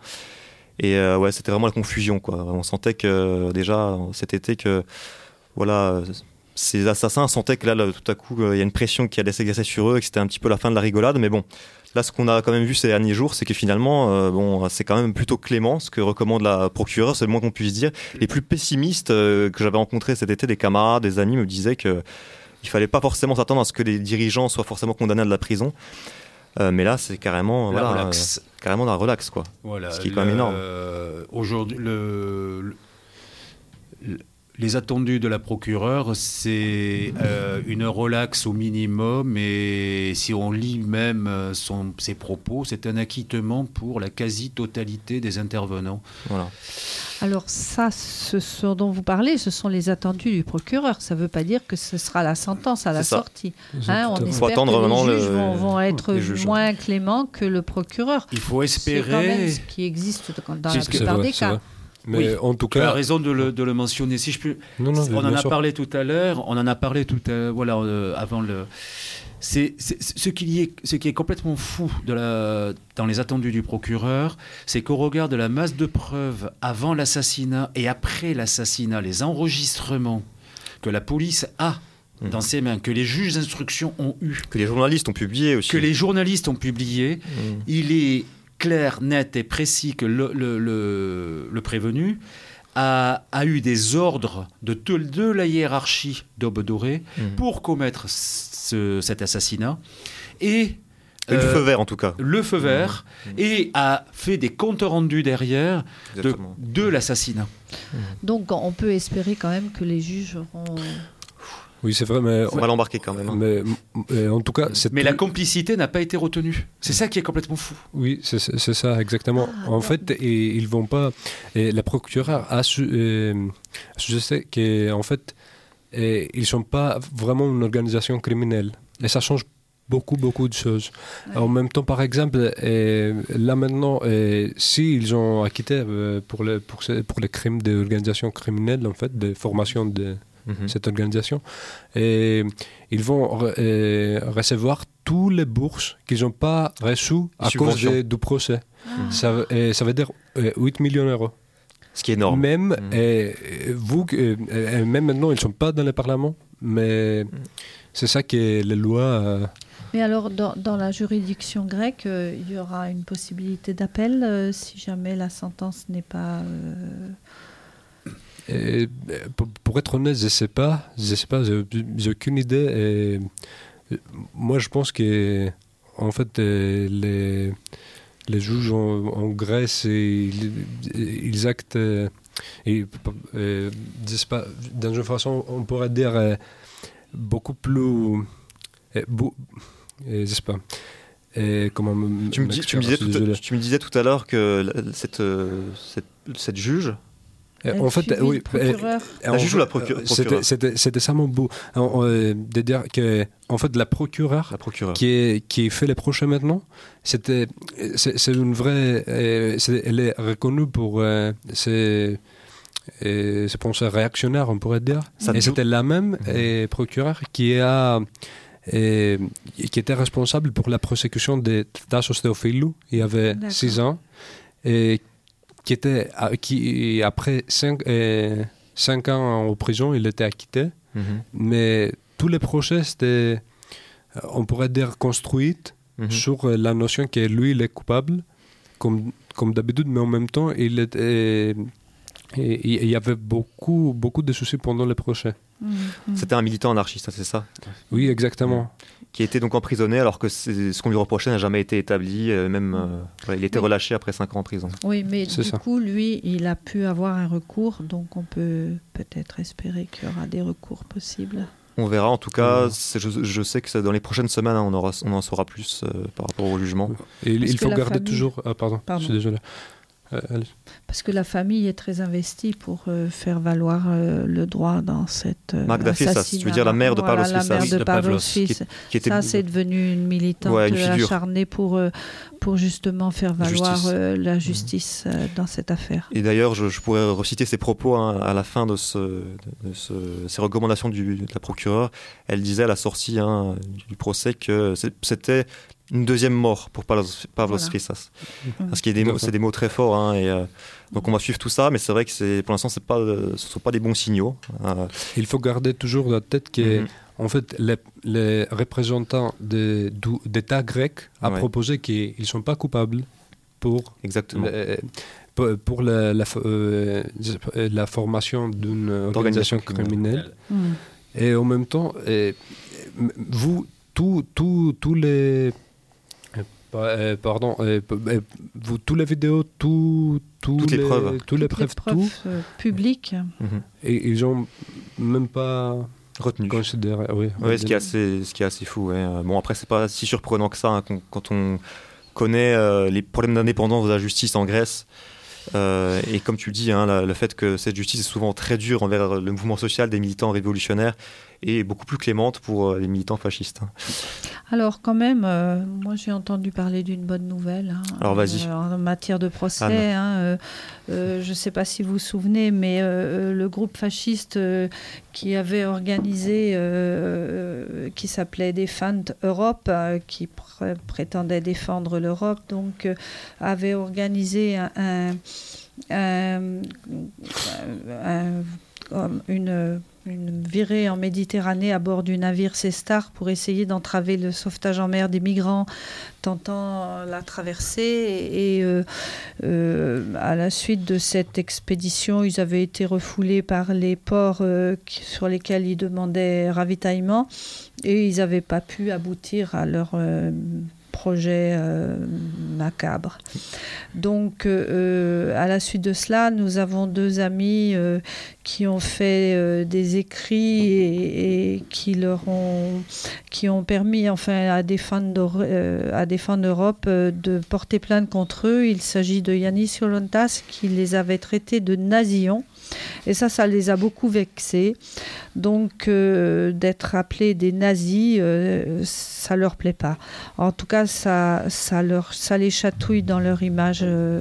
Et euh, ouais, c'était vraiment la confusion, quoi. On sentait que déjà cet été que voilà, ces assassins sentaient que là, là tout à coup, il y a une pression qui allait s'exercer sur eux et que c'était un petit peu la fin de la rigolade. Mais bon. Là, ce qu'on a quand même vu ces derniers jours, c'est que finalement, euh, bon, c'est quand même plutôt clément ce que recommande la procureure, c'est le moins qu'on puisse dire. Les plus pessimistes euh, que j'avais rencontrés cet été, des camarades, des amis, me disaient qu'il ne fallait pas forcément s'attendre à ce que les dirigeants soient forcément condamnés à de la prison. Euh, mais là, c'est carrément, la voilà, relax. Euh, carrément la relax, quoi. Voilà, ce qui est quand même énorme. Euh, aujourd'hui, le, le, le les attendus de la procureure, c'est euh, une relaxe au minimum, et si on lit même son, ses propos, c'est un acquittement pour la quasi-totalité des intervenants. Voilà. Alors ça, ce dont vous parlez, ce sont les attendus du procureur. Ça ne veut pas dire que ce sera la sentence à la sortie. Hein, on espère que les juges le... vont, vont être moins cléments que le procureur. Il faut espérer... C'est quand même ce qui existe dans la plupart des cas. Mais oui, en tout cas, tu as raison de le, de le mentionner. Si je peux, non, non, on en a sûr. parlé tout à l'heure. On en a parlé tout à, voilà, euh, avant le. C'est, c'est ce qui est, ce qui est complètement fou de la, dans les attendus du procureur, c'est qu'au regard de la masse de preuves avant l'assassinat et après l'assassinat, les enregistrements que la police a mmh. dans ses mains, que les juges d'instruction ont eu, que les journalistes ont publié aussi, que les journalistes ont publié, mmh. il est clair, net et précis que le, le, le, le prévenu a, a eu des ordres de, de, de la hiérarchie d'Aube Dorée mmh. pour commettre ce, cet assassinat. Et, et euh, le feu vert en tout cas. Le feu vert, mmh. et a fait des comptes rendus derrière de, de l'assassinat. Mmh. Donc on peut espérer quand même que les juges auront... Oui, c'est vrai, mais... On va l'embarquer quand même. Hein. Mais, mais en tout cas... C'est mais tout... la complicité n'a pas été retenue. C'est ça qui est complètement fou. Oui, c'est, c'est ça, exactement. Ah, en fait, et, ils vont pas... Et la procureure a su... Et, je sais qu'en fait, et, ils ne sont pas vraiment une organisation criminelle. Et ça change beaucoup, beaucoup de choses. Ouais. En même temps, par exemple, et, là maintenant, et, si ils ont acquitté euh, pour, les, pour, pour les crimes d'organisation criminelle, en fait, des formations de... Mmh. cette organisation, et ils vont re- et recevoir toutes les bourses qu'ils n'ont pas reçues à cause de, du procès. Mmh. Ça, et ça veut dire euh, huit millions d'euros. Ce qui est énorme. Même, mmh. et, vous, et, et même maintenant, ils ne sont pas dans le Parlement, mais mmh. c'est ça que les lois... Euh, Mais alors, dans, dans la juridiction grecque, euh, il y aura une possibilité d'appel euh, si jamais la sentence n'est pas... Euh Et pour, pour être honnête, je ne sais pas, je sais pas, j'ai, j'ai aucune idée. Et moi, je pense que en fait, euh, les, les juges en, en Grèce, et, ils, ils actent, euh, et, euh, disent pas, d'une façon, on pourrait dire, euh, beaucoup plus... Euh, beau, euh, sais pas. Et comment me, tu, me dis, tu, me disais tout à, tu me disais tout à l'heure que cette, cette, cette juge... Elle en fait, oui, la juge ou la procureure? C'était, c'était, c'était ça mon bout. Euh, de dire que, en fait, la procureure, la procureure. Qui, est, qui fait les procès maintenant, c'était, c'est, c'est une vraie. Euh, c'est, elle est reconnue pour euh, ses, euh, ses pensées réactionnaires, on pourrait dire. Ça et c'était la même mmh. euh, procureure qui a. Et, qui était responsable pour la prosécution de Tassos Theophilou. Il y avait D'accord. six ans. Et qui était, qui, après cinq, euh, cinq ans en prison, il était acquitté. Mm-hmm. Mais tous les procès, c'était, on pourrait dire, construits mm-hmm. sur la notion que lui, il est coupable, comme, comme d'habitude, mais en même temps, il, était, et, il y avait beaucoup, beaucoup de soucis pendant les procès. Mm-hmm. C'était un militant anarchiste, c'est ça? Oui, exactement. Mm. Qui était donc emprisonné alors que ce qu'on lui reprochait n'a jamais été établi, euh, même euh, ouais, il était oui. relâché après cinq ans en prison. Oui, mais c'est du ça. coup, lui, il a pu avoir un recours, donc on peut peut-être espérer qu'il y aura des recours possibles. On verra, en tout cas, c'est, je, je sais que ça, dans les prochaines semaines, hein, on, aura, on en saura plus euh, par rapport au jugement. Et il, il faut garder famille... toujours... Ah, pardon, pardon, je suis désolé. Euh, Parce que la famille est très investie pour euh, faire valoir euh, le droit dans cette euh, Magda Fissas, tu veux dire la mère de voilà, Pavlos Fissas. La mère de Pavlos Fissas. Qui, qui Ça, était... c'est devenu une militante ouais, une acharnée pour, euh, pour justement faire valoir euh, la justice mmh. euh, dans cette affaire. Et d'ailleurs, je, je pourrais reciter ses propos hein, à la fin de, ce, de ce, ces recommandations du, de la procureure. Elle disait à la sortie hein, du procès que c'était une deuxième mort pour Pavlos voilà. Fissas. Mmh. Parce qu'il y a des mots, c'est des mots très forts. Hein, et, euh, donc on va suivre tout ça, mais c'est vrai que c'est, pour l'instant, c'est pas, ce ne sont pas des bons signaux. Euh, Il faut garder toujours la tête que mmh. en fait, les, les représentants de, du, d'État grec ont ouais. proposé qu'ils ne sont pas coupables pour, Exactement. Le, pour, pour la, la, euh, la formation d'une organisation criminelle. Mmh. Et en même temps, et, vous, tous tout, les... Euh, pardon, euh, euh, vous, toutes les vidéos, tout, tout toutes les, les preuves, toutes, toutes les preuves, les preuves tout, euh, publiques. Mm-hmm. Et ils n'ont même pas retenu. Considéré, oui, ouais, ce qui est assez, ce qui est assez fou. Ouais. Bon, après, c'est pas si surprenant que ça hein, quand, quand on connaît euh, les problèmes d'indépendance de la justice en Grèce. Euh, et comme tu le dis, hein, la, le fait que cette justice est souvent très dure envers le mouvement social des militants révolutionnaires et beaucoup plus clémente pour euh, les militants fascistes. Hein. Alors quand même, euh, moi j'ai entendu parler d'une bonne nouvelle. Hein, Alors vas-y. Euh, en matière de procès, hein, euh, euh, je ne sais pas si vous vous souvenez, mais euh, le groupe fasciste euh, qui avait organisé, euh, qui s'appelait Défend Europe, euh, qui pr- prétendait défendre l'Europe, donc euh, avait organisé un, un, un, un, un une une virée en Méditerranée à bord du navire Cestar pour essayer d'entraver le sauvetage en mer des migrants tentant la traversée. Et euh, euh, à la suite de cette expédition, ils avaient été refoulés par les ports euh, qui, sur lesquels ils demandaient ravitaillement et ils n'avaient pas pu aboutir à leur... Euh, projet euh, macabre. Donc, euh, à la suite de cela, nous avons deux amis euh, qui ont fait euh, des écrits et, et qui leur ont, qui ont permis, enfin, à Défendre, euh, à Défendre Europe euh, de porter plainte contre eux. Il s'agit de Yannis Yolontas qui les avait traités de nazillons. Et ça, ça les a beaucoup vexés. Donc, euh, d'être appelés des nazis, euh, ça ne leur plaît pas. En tout cas, ça, ça, leur, ça les chatouille dans leur image euh,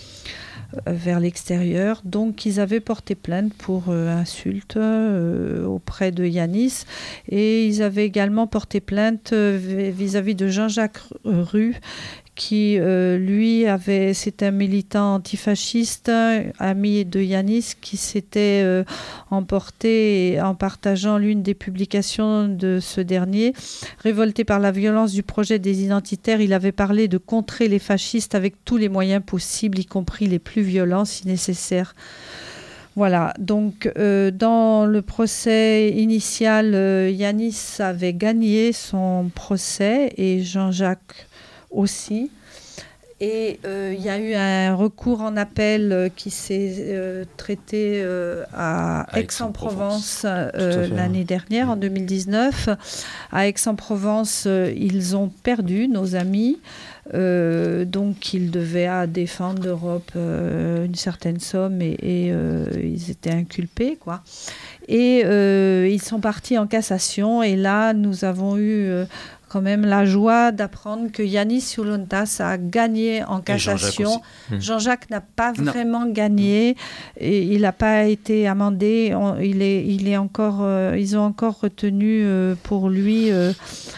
vers l'extérieur. Donc, ils avaient porté plainte pour euh, insulte euh, auprès de Yannis. Et ils avaient également porté plainte euh, vis-à-vis de Jean-Jacques Rue, qui, euh, lui, avait, c'était un militant antifasciste, ami de Yannis, qui s'était euh, emporté en partageant l'une des publications de ce dernier. Révolté par la violence du projet des identitaires, il avait parlé de contrer les fascistes avec tous les moyens possibles, y compris les plus violents si nécessaire. Voilà, donc euh, dans le procès initial, euh, Yanis avait gagné son procès et Jean-Jacques aussi. Et euh, il y a eu un recours en appel euh, qui s'est euh, traité euh, à, à Aix-en-Provence, Aix-en-Provence euh, l'année dernière, en deux mille dix-neuf. À Aix-en-Provence, euh, ils ont perdu, nos amis. Euh, donc ils devaient à Défense d'Europe euh, une certaine somme et, et euh, ils étaient inculpés, quoi. Et euh, ils sont partis en cassation et là nous avons eu euh, quand même la joie d'apprendre que Yanis Ioulontas a gagné en cassation. Jean-Jacques, Jean-Jacques n'a pas non. vraiment gagné et il n'a pas été amendé. On, il est, il est encore, euh, ils ont encore retenu euh, pour lui euh,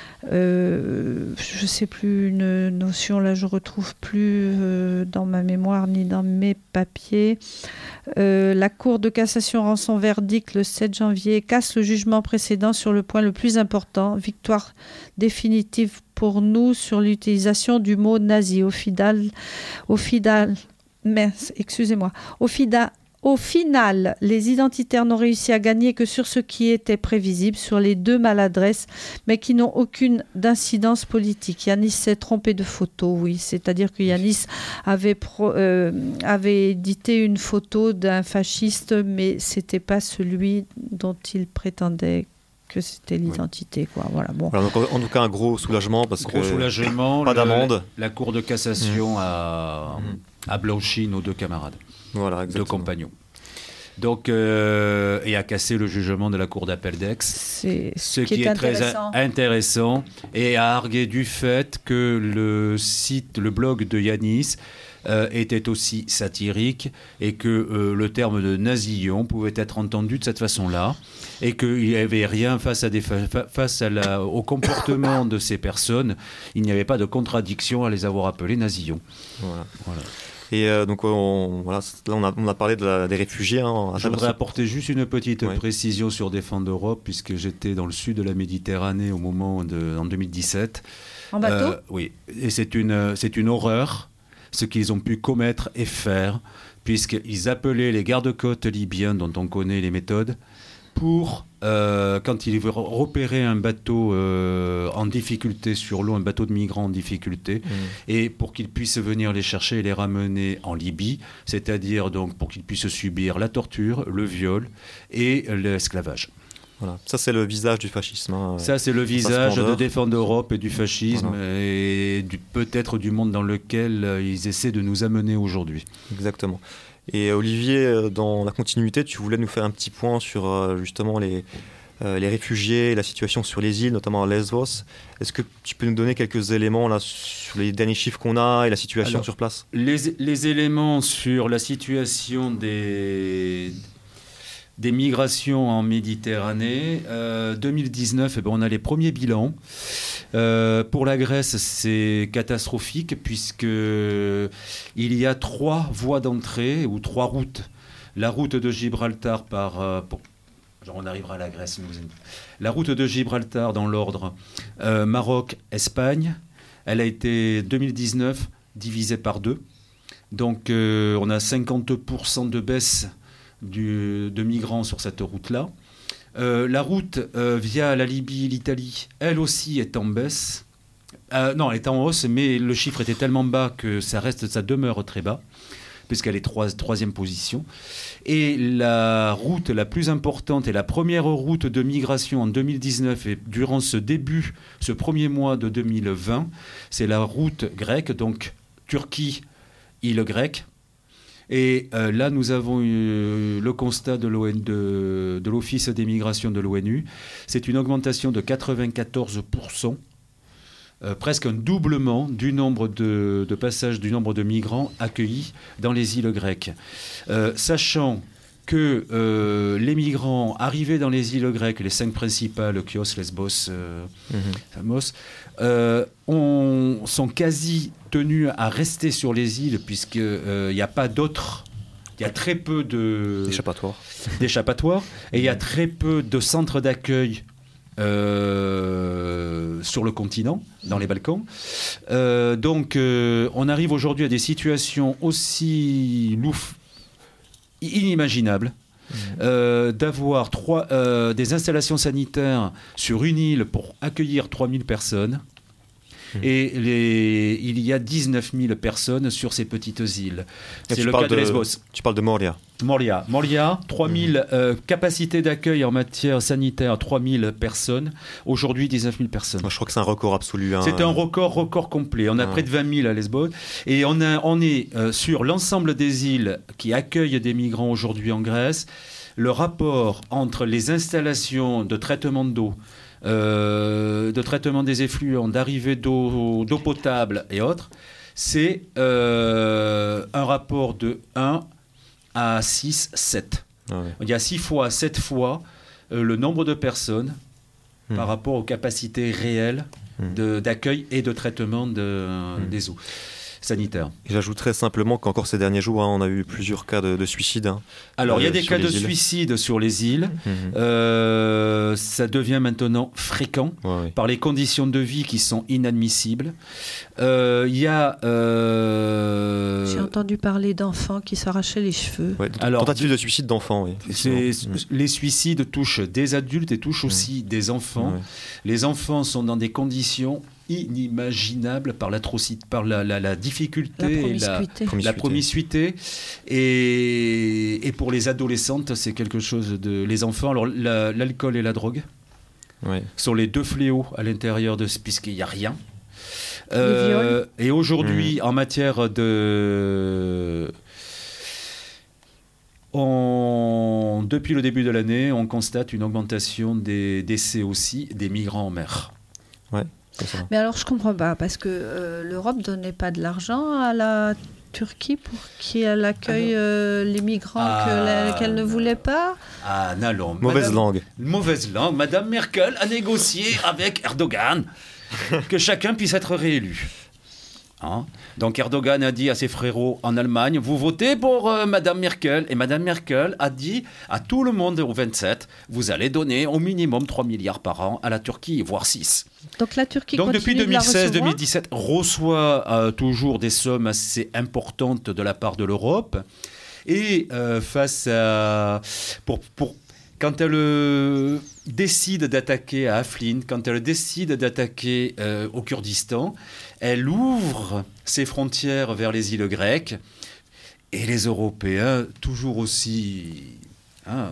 Euh, je ne sais plus une notion, là je ne retrouve plus euh, dans ma mémoire ni dans mes papiers. Euh, la Cour de cassation rend son verdict le sept janvier, casse le jugement précédent sur le point le plus important, victoire définitive pour nous sur l'utilisation du mot nazi. Au final, au final, mince, excusez-moi, au final, Au final, les identitaires n'ont réussi à gagner que sur ce qui était prévisible, sur les deux maladresses, mais qui n'ont aucune d'incidence politique. Yanis s'est trompé de photo, oui. C'est-à-dire que Yanis avait, pro, euh, avait édité une photo d'un fasciste, mais ce n'était pas celui dont il prétendait que c'était l'identité, quoi. Voilà, bon. Voilà, donc en tout cas, un gros soulagement, parce gros que soulagement, pas d'amende. La, la Cour de cassation mmh. a, mmh. a blanchi nos deux camarades. Voilà, deux compagnons. Donc, euh, et a cassé le jugement de la Cour d'appel d'Aix, c'est, ce qui, qui est, est intéressant. très intéressant, et a argué du fait que le site, le blog de Yanis euh, était aussi satirique et que euh, le terme de nasillon pouvait être entendu de cette façon-là et qu'il n'y avait rien face, à des fa- face à la, au comportement de ces personnes, il n'y avait pas de contradiction à les avoir appelés nasillons. Voilà. voilà. Et euh, donc, on, voilà, là, on a, on a parlé de la, des réfugiés. Hein, Je voudrais apporter juste une petite ouais. précision sur Défense d'Europe, puisque j'étais dans le sud de la Méditerranée au moment de, en deux mille dix-sept. En bateau ? euh, Oui, et c'est une, c'est une horreur, ce qu'ils ont pu commettre et faire, puisqu'ils appelaient les gardes-côtes libyens, dont on connaît les méthodes, pour, euh, quand ils repéraient un bateau euh, en difficulté sur l'eau, un bateau de migrants en difficulté, mmh. et pour qu'ils puissent venir les chercher et les ramener en Libye, c'est-à-dire donc pour qu'ils puissent subir la torture, le viol et l'esclavage. Voilà. Ça, c'est le visage du fascisme. Hein, Ça, c'est le visage de Défense d'Europe et du fascisme, voilà. et du, peut-être du monde dans lequel ils essaient de nous amener aujourd'hui. Exactement. Et Olivier, dans la continuité, tu voulais nous faire un petit point sur justement les, euh, les réfugiés, la situation sur les îles, notamment à Lesbos. Est-ce que tu peux nous donner quelques éléments là, sur les derniers chiffres qu'on a et la situation Alors, sur place ? les, les éléments sur la situation des, des migrations en Méditerranée, euh, deux mille dix-neuf, eh ben, on a les premiers bilans. Euh, pour la Grèce, c'est catastrophique puisqu'il y a trois voies d'entrée ou trois routes. La route de Gibraltar par... Euh, pour, genre on arrivera à la Grèce. La route de Gibraltar dans l'ordre euh, Maroc, Espagne. Elle a été, deux mille dix-neuf, divisée par deux. Donc euh, on a cinquante pour cent de baisse du, de migrants sur cette route-là. Euh, la route euh, via la Libye, l'Italie, elle aussi est en baisse. Euh, non, elle est en hausse, mais le chiffre était tellement bas que ça reste, ça demeure très bas, puisqu'elle est trois, troisième position. Et la route la plus importante et la première route de migration en deux mille dix-neuf et durant ce début, ce premier mois de deux mille vingt, c'est la route grecque, donc Turquie, île grecque. Et euh, là, nous avons eu le constat de, l'O N, de, de l'Office des migrations de l'ONU. C'est une augmentation de quatre-vingt-quatorze pour cent, euh, presque un doublement du nombre de, de passages, du nombre de migrants accueillis dans les îles grecques. Euh, sachant que euh, les migrants arrivés dans les îles grecques, les cinq principales, Chios, Lesbos, euh, mmh. Samos, euh, on, sont quasi tenus à rester sur les îles puisqu'il n'y euh, a pas d'autres, il y a très peu de, d'échappatoires. d'échappatoires et il y a très peu de centres d'accueil euh, sur le continent, dans les Balkans. Euh, donc euh, on arrive aujourd'hui à des situations aussi loufoques, inimaginable, euh, d'avoir trois, euh, des installations sanitaires sur une île pour accueillir trois mille personnes. Et les, il y a dix-neuf mille personnes sur ces petites îles. Et c'est le cas de, de Lesbos. Tu parles de Moria. Moria. Moria, trois mille mmh. euh, capacités d'accueil en matière sanitaire, trois mille personnes. Aujourd'hui, dix-neuf mille personnes. Moi, je crois que c'est un record absolu. Hein. C'est un record, record complet. On a ah. près de vingt mille à Lesbos. Et on, a, on est euh, sur l'ensemble des îles qui accueillent des migrants aujourd'hui en Grèce. Le rapport entre les installations de traitement d'eau, Euh, de traitement des effluents, d'arrivée d'eau, d'eau potable et autres, c'est euh, un rapport de un à six, sept. Ah ouais. Il y a six fois, sept fois euh, le nombre de personnes mmh. par rapport aux capacités réelles mmh. de, d'accueil et de traitement de, mmh. des eaux sanitaires. Et j'ajouterais simplement qu'encore ces derniers jours, hein, on a eu plusieurs cas de, de suicide. Hein, Alors, il euh, y a des cas de îles. suicide sur les îles. Mmh. Euh, ça devient maintenant fréquent ouais, ouais. par les conditions de vie qui sont inadmissibles. Il euh, y a... Euh... J'ai entendu parler d'enfants qui s'arrachaient les cheveux. Ouais, Alors, tentative de suicide d'enfants, oui. Mmh. Les suicides touchent des adultes et touchent mmh. aussi des enfants. Ouais. Les enfants sont dans des conditions inimaginable par l'atrocité, par la, la, la difficulté, la promiscuité, et la, la promiscuité. Et, et pour les adolescentes, c'est quelque chose de... Les enfants, alors la, l'alcool et la drogue ouais. sont les deux fléaux à l'intérieur de ce, puisqu'il n'y a rien. Euh, et aujourd'hui, mmh. en matière de... On, depuis le début de l'année, on constate une augmentation des décès aussi des migrants en mer. Ouais. Mais alors je comprends pas parce que euh, l'Europe donnait pas de l'argent à la Turquie pour qu'elle accueille euh, les migrants ah, que la, qu'elle ne voulait pas. Ah non, mauvaise Madame, langue. Mauvaise langue. Madame Merkel a négocié avec Erdogan que chacun puisse être réélu. Hein? Donc Erdogan a dit à ses frérots en Allemagne, vous votez pour euh, Madame Merkel. Et Madame Merkel a dit à tout le monde au vingt-sept, vous allez donner au minimum trois milliards par an à la Turquie, voire six. Donc la Turquie Donc continue depuis deux mille seize deux mille dix-sept, reçoit euh, toujours des sommes assez importantes de la part de l'Europe. Et euh, face à... Pour, pour, quand elle euh, décide d'attaquer à Afrin, quand elle décide d'attaquer euh, au Kurdistan, elle ouvre ses frontières vers les îles grecques. Et les Européens, toujours aussi... Hein,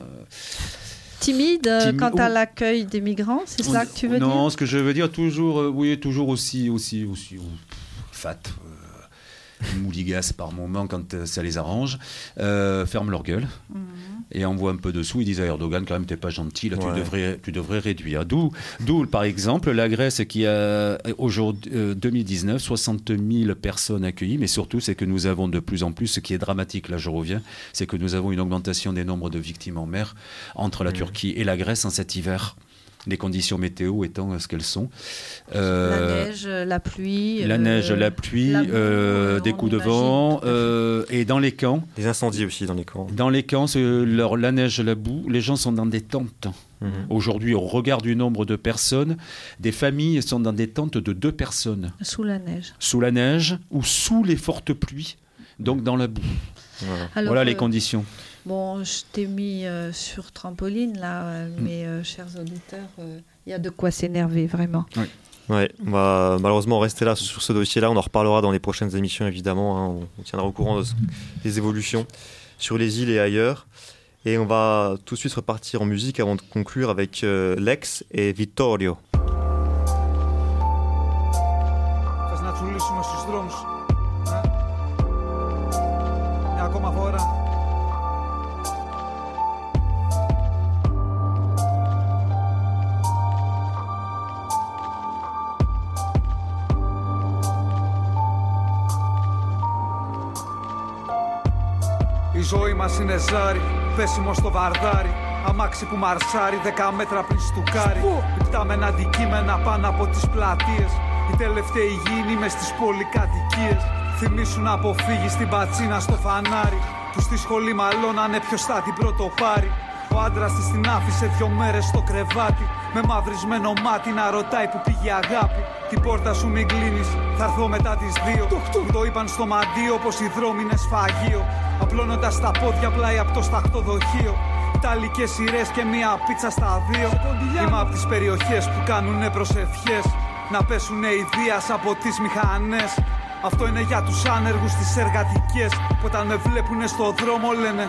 timide, timide quant à l'accueil des migrants, c'est ça que tu veux non, dire? Non, ce que je veux dire, toujours, euh, oui, toujours aussi, aussi, aussi euh, fat, euh, mouligas par moment quand euh, ça les arrange, euh, ferment leur gueule. Mmh. Et envoie un peu dessous, ils disent à Erdogan, quand même, t'es pas gentil, là, ouais. tu, devrais, tu devrais réduire. D'où, d'où, par exemple, la Grèce qui a, aujourd'hui, euh, deux mille dix-neuf, soixante mille personnes accueillies, mais surtout, c'est que nous avons de plus en plus, ce qui est dramatique, là, je reviens, c'est que nous avons une augmentation des nombres de victimes en mer entre la mmh. Turquie et la Grèce en cet hiver. Les conditions météo étant ce qu'elles sont. Euh, la neige, la pluie. La euh, neige, la pluie, la boue, euh, des coups de vent. Euh, et dans les camps. Des incendies aussi dans les camps. Dans les camps, leur, la neige, la boue, les gens sont dans des tentes. Mmh. Aujourd'hui, au regard du nombre de personnes, des familles sont dans des tentes de deux personnes. Sous la neige. Sous la neige ou sous les fortes pluies, donc dans la boue. Voilà, Alors, voilà les euh, conditions. Bon, je t'ai mis euh, sur trampoline, là, euh, mmh. mais euh, chers auditeurs, il euh, y a de quoi s'énerver, vraiment. Oui. Ouais, on va malheureusement rester là sur ce dossier-là. On en reparlera dans les prochaines émissions, évidemment. Hein. On tiendra au courant de ce, des évolutions sur les îles et ailleurs. Et on va tout de suite repartir en musique avant de conclure avec euh, Lex et Vittorio. Η ζωή μας είναι ζάρι, πέσιμο στο βαρδάρι. Αμάξι που μαρσάρει δέκα μέτρα πριν στουκάρει. Υπτάμενα αντικείμενα πάνω από τις πλατείες. Οι τελευταίοι γήινοι μες στις πολυκατοικίες. Θυμήσου να αποφύγεις την πατσίνα στο φανάρι. Που στη σχολή μαλώνανε ποιος θα την πρώτο πάρει. Ο άντρας της την άφησε δυο μέρες στο κρεβάτι. Με μαυρισμένο μάτι να ρωτάει που πήγε αγάπη. Την πόρτα σου μην κλείνεις, θα έρθω μετά τις δύο. Μου το είπαν στο μαντίο πως οι δρόμοι είναι σφαγείο. Απλώνοντας τα πόδια πλάι από το σταχτοδοχείο. ιταλικές σειρές και μία πίτσα στα δύο. Είμαι από τις περιοχές που κάνουνε προσευχές να πέσουνε οι Δίας από τις μηχανές. Αυτό είναι για τους άνεργους τις εργατικές που όταν με βλέπουνε στο δρόμο λένε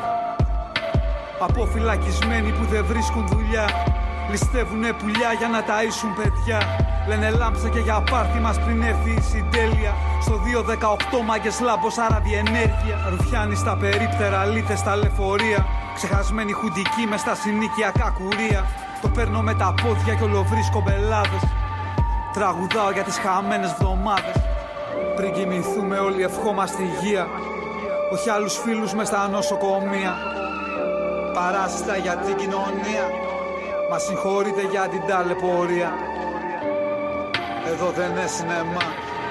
αποφυλακισμένοι που δεν βρίσκουν δουλειά. Ληστεύουνε πουλιά για να ταΐσουν παιδιά. Λένε λάμψα και για πάρτι μας πριν έρθει η συντέλεια. Στο δύο δεκαοκτώ μάγκες λάμπος άρα διενέργεια. Ρουφιάνοι στα περίπτερα, λίθες στα λεωφορεία. Ξεχασμένοι χουντικοί μες στα συνοικιακά κουρία. Το παίρνω με τα πόδια κι ολοβρίσκω μπελάδες. Τραγουδάω για τις χαμένες βδομάδες. Πριν κοιμηθούμε όλοι ευχόμαστε υγεία. Όχι άλλους φίλους μες στα νοσοκομεία. Παράσιτα για την κοινωνία. Μας συγχωρείτε για την ταλαιπωρία. Εδώ δεν είναι σινεμά.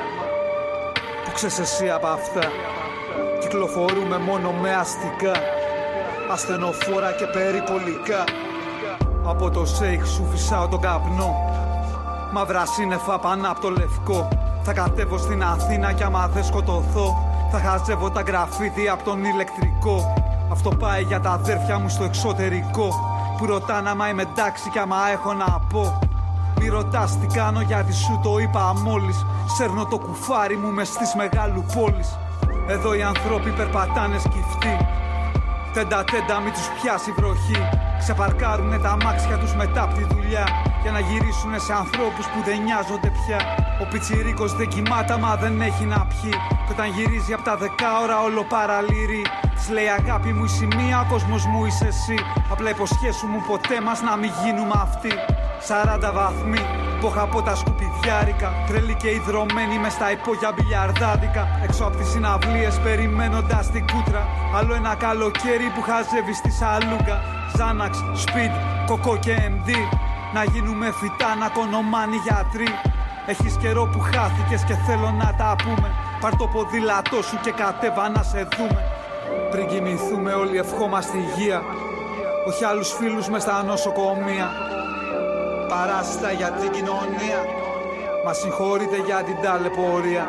Που ξέρεις εσύ απ' αυτά. Κυκλοφορούμε μόνο με αστικά. Ασθενοφόρα και περιπολικά. Από το σέιχ σου φυσάω τον καπνό. Μαύρα σύννεφα πάνω απ' το λευκό. Θα κατέβω στην Αθήνα κι άμα δεν σκοτωθώ θα χαζεύω τα γραφίδι απ' τον ηλεκτρικό. Αυτό πάει για τα αδέρφια μου στο εξωτερικό που ρωτάνε άμα είμαι εντάξει κι άμα έχω να πω. Μη ρωτάς τι κάνω γιατί σου το είπα μόλις. Σέρνω το κουφάρι μου μες στις μεγάλου πόλεις. Εδώ οι άνθρωποι περπατάνε σκυφτοί. Τέντα τέντα μη τους πιάσει βροχή. Ξεπαρκάρουνε τα αμάξια τους μετά απ' τη δουλειά για να γυρίσουνε σε ανθρώπους που δεν νοιάζονται πια. Ο πιτσιρίκος δεν κοιμάται μα δεν έχει να πιει. Κι όταν γυρίζει απ' τα δεκάωρα όλο παραλύρει. Της λέει αγάπη μου είσαι μία, ο κόσμος μου είσαι εσύ. Απλά υποσχέσου μου ποτέ μας να μην γίνουμε αυτοί. Σαράντα βαθμοί, πόχα από τα σκουπιδιάρικα. Τρελή και υδρωμένη μες στα υπόγεια μπιλιαρδάδικα. Έξω από τις συναυλίες περιμένοντας την κούτρα. Άλλο ένα καλοκαίρι που χαζεύει στη σαλούγκα. Ζάναξ, σπιτ, κοκό και εμ ντι. Να γίνουμε φυτά, να κονομάνει γιατροί. Έχεις καιρό που χάθηκες και θέλω να τα πούμε. Πάρ' το ποδήλατό σου και κατέβα να σε δούμε. Πριν κοιμηθούμε όλοι ευχόμαστε υγεία. Όχι άλλους φίλους μες στα νοσοκομεία. Παράσιτα για την κοινωνία. Μας συγχωρείτε για την ταλαιπωρία.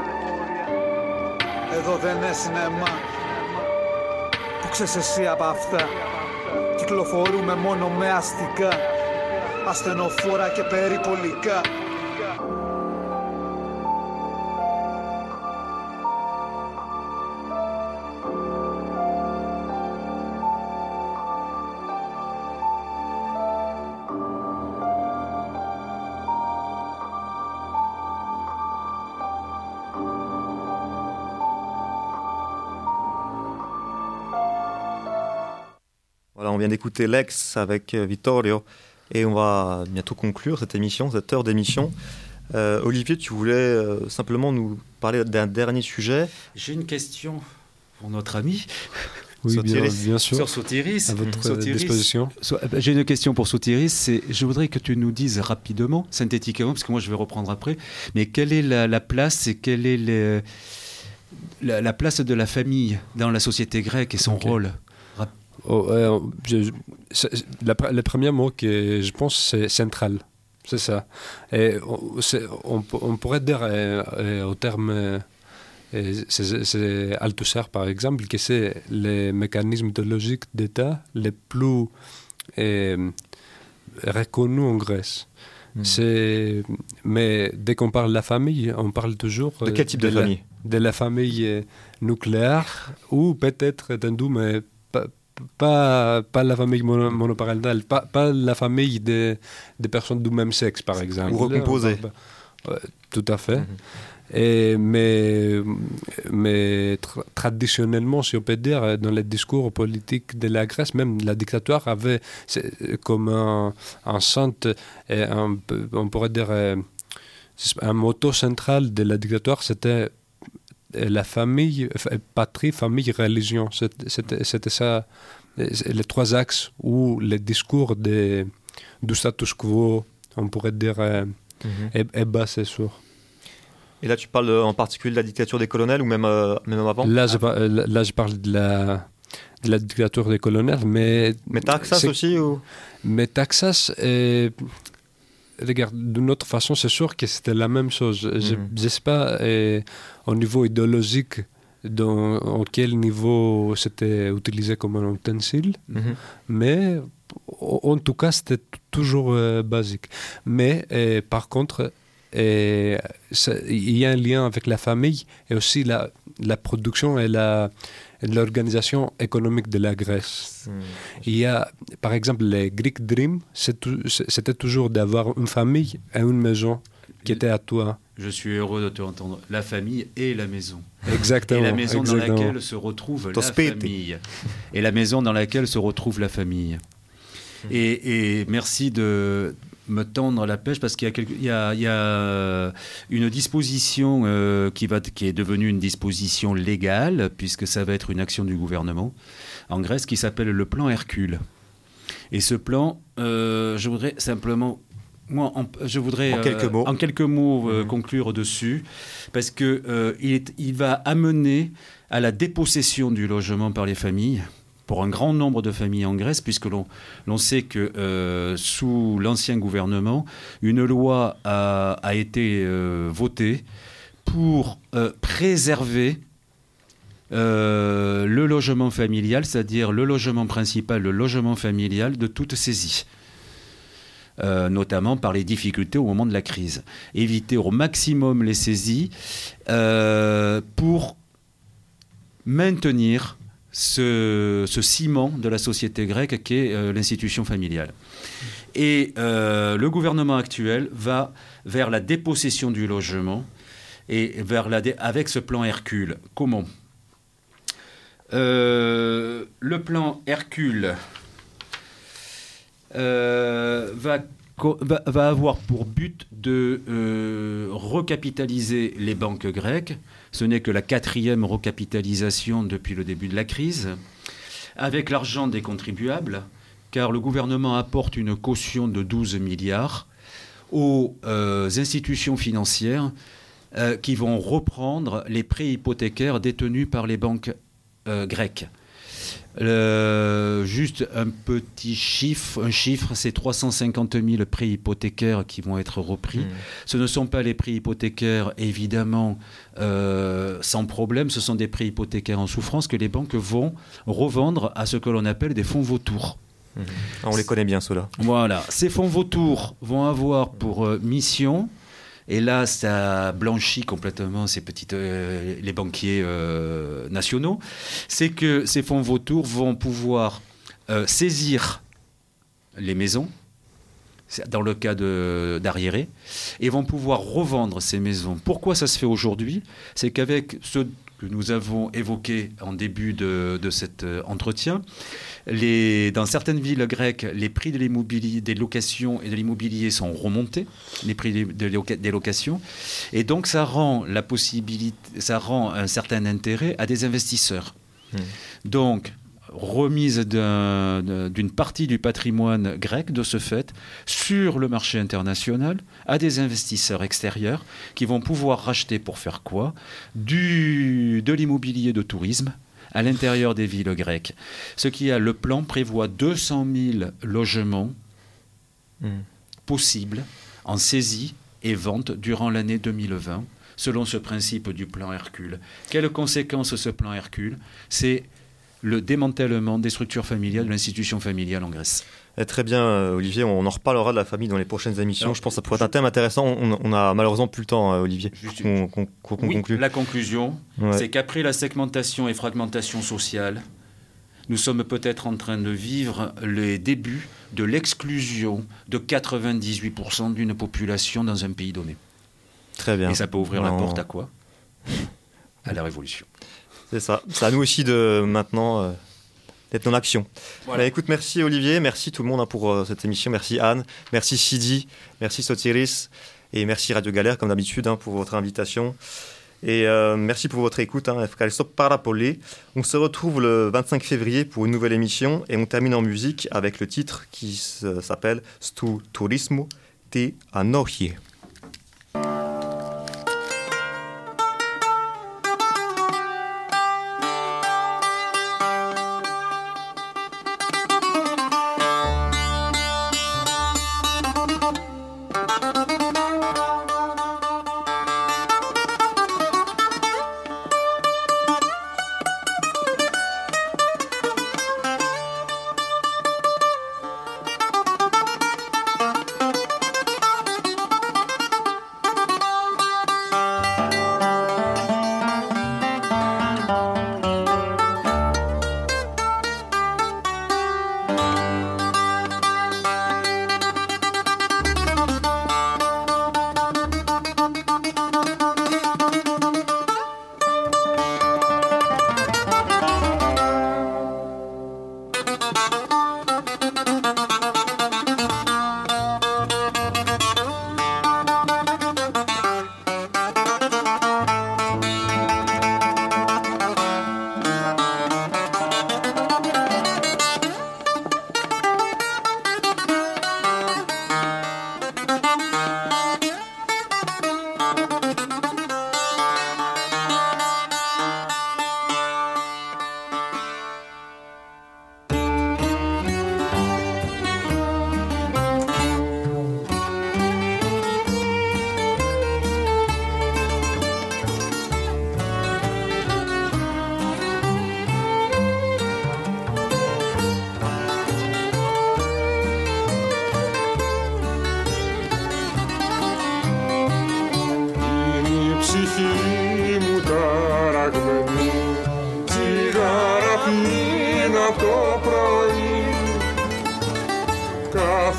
Εδώ δεν είναι σινεμά. Που ξέρεις εσύ απ' αυτά. Κυκλοφορούμε μόνο με αστικά. Ασθενοφόρα και περιπολικά. Voilà, on vient d'écouter Lex avec Vittorio et on va bientôt conclure cette émission, cette heure d'émission. Euh, Olivier, tu voulais euh, simplement nous parler d'un dernier sujet. J'ai une question pour notre ami. Oui, bien, bien sûr. Sur Sotiris. À votre Sotiris. disposition. So, j'ai une question pour Sotiris. C'est, je voudrais que tu nous dises rapidement, synthétiquement, parce que moi je vais reprendre après, mais quelle est la, la place et quelle est le, la, la place de la famille dans la société grecque et son okay. rôle? Oh, euh, je, la, le premier mot que je pense c'est central, c'est ça. Et on, c'est, on, on pourrait dire euh, au terme, euh, c'est, c'est Althusser par exemple, que c'est les mécanismes de logique d'État les plus euh, reconnus en Grèce. Mmh. C'est, mais dès qu'on parle de la famille, on parle toujours de quel type de, de famille la, de la famille nucléaire ou peut-être d'un doux, mais pas Pas, pas la famille mono, monoparentale, pas, pas la famille des, des personnes du même sexe, par exemple. Ou recomposée. Ouais, tout à fait. Mm-hmm. Et, mais mais tra- traditionnellement, si on peut dire, dans les discours politiques de la Grèce, même la dictature avait comme un, un centre, et un, on pourrait dire, un motto central de la dictature, c'était la famille, patrie, famille, religion. C'était, c'était, c'était ça, les trois axes où le discours de, du status quo, on pourrait dire, mm-hmm. est, est basé sur. Et là, tu parles en particulier de la dictature des colonels ou même, euh, même avant? Là, je, par, là, je parle de la, de la dictature des colonels, mais... Metaxas aussi ou... Metaxas est... Regarde, d'une autre façon, c'est sûr que c'était la même chose. Mm-hmm. Je ne sais pas et, au niveau idéologique dans, en quel niveau c'était utilisé comme un utensile, mm-hmm. mais en tout cas, c'était toujours euh, basique. Mais euh, par contre, euh, ça, il y a un lien avec la famille et aussi la, la production et la, l'organisation économique de la Grèce. Mmh. Il y a, par exemple, les Greek Dream, c'est tout, c'était toujours d'avoir une famille et une maison qui était à toi. Je suis heureux de te entendre. La famille et la maison. Exactement. Et la maison exactement. dans laquelle se retrouve la famille. Et la maison dans laquelle se retrouve la famille. Mmh. Et, et merci de me tendre la pêche parce qu'il y a, quelque, il y a, il y a une disposition euh, qui, va, qui est devenue une disposition légale, puisque ça va être une action du gouvernement en Grèce, qui s'appelle le plan Hercule. Et ce plan, euh, je voudrais simplement... Moi, en, je voudrais en quelques euh, mots, en quelques mots euh, mmh. conclure dessus, parce qu'il euh, il va amener à la dépossession du logement par les familles, pour un grand nombre de familles en Grèce, puisque l'on, l'on sait que euh, sous l'ancien gouvernement, une loi a, a été euh, votée pour euh, préserver euh, le logement familial, c'est-à-dire le logement principal, le logement familial de toute saisie. Euh, notamment par les difficultés au moment de la crise. Éviter au maximum les saisies euh, pour maintenir ce, ce ciment de la société grecque qu'est euh, l'institution familiale. Et euh, le gouvernement actuel va vers la dépossession du logement et vers la dé- avec ce plan Hercule. Comment ? euh, Le plan Hercule Euh, va, va, va avoir pour but de euh, recapitaliser les banques grecques. Ce n'est que la quatrième recapitalisation depuis le début de la crise, avec l'argent des contribuables, car le gouvernement apporte une caution de douze milliards aux euh, institutions financières euh, qui vont reprendre les prêts hypothécaires détenus par les banques euh, grecques. Euh, juste un petit chiffre, un chiffre, c'est trois cent cinquante mille prêts hypothécaires qui vont être repris. Mmh. Ce ne sont pas les prêts hypothécaires, évidemment, euh, sans problème. Ce sont des prêts hypothécaires en souffrance que les banques vont revendre à ce que l'on appelle des fonds vautours. Mmh. On les connaît bien, ceux-là. Voilà. Ces fonds vautours vont avoir pour euh, mission... Et là, ça blanchit complètement ces petites, euh, les banquiers euh, nationaux. C'est que ces fonds vautours vont pouvoir euh, saisir les maisons, dans le cas de, d'arriérés, et vont pouvoir revendre ces maisons. Pourquoi ça se fait aujourd'hui ? C'est qu'avec ce que nous avons évoqué en début de, de cet entretien, les, dans certaines villes grecques, les prix de l'immobilier, des locations et de l'immobilier sont remontés, les prix des, de loca, des locations, et donc ça rend la possibilité, ça rend un certain intérêt à des investisseurs. Mmh. Donc, remise d'un, d'une partie du patrimoine grec, de ce fait, sur le marché international, à des investisseurs extérieurs qui vont pouvoir racheter pour faire quoi ? Du, de l'immobilier de tourisme à l'intérieur des villes grecques. Ce qui a, le plan prévoit deux cent mille logements mmh. possibles en saisie et vente durant l'année deux mille vingt, selon ce principe du plan Hercule. Quelles conséquences ce plan Hercule ? C'est le démantèlement des structures familiales, de l'institution familiale en Grèce. Eh, très bien, Olivier, on en reparlera de la famille dans les prochaines émissions. Alors, je pense que ça pourrait être un thème intéressant. On, on a malheureusement plus le temps, Olivier, juste, qu'on, qu'on, qu'on oui, conclue. La conclusion, ouais. c'est qu'après la segmentation et fragmentation sociale, nous sommes peut-être en train de vivre les débuts de l'exclusion de quatre-vingt-dix-huit pour cent d'une population dans un pays donné. Très bien. Et ça peut ouvrir non. la porte à quoi ? À la révolution. C'est ça. C'est à nous aussi de maintenant euh, d'être en action. Voilà. Bah, écoute, merci Olivier, merci tout le monde hein, pour euh, cette émission. Merci Anne, merci Sidi, merci Sotiris et merci Radio Galère comme d'habitude hein, pour votre invitation. Et euh, merci pour votre écoute. Hein, on se retrouve le vingt-cinq février pour une nouvelle émission et on termine en musique avec le titre qui s'appelle Stu Turismo te Anohie.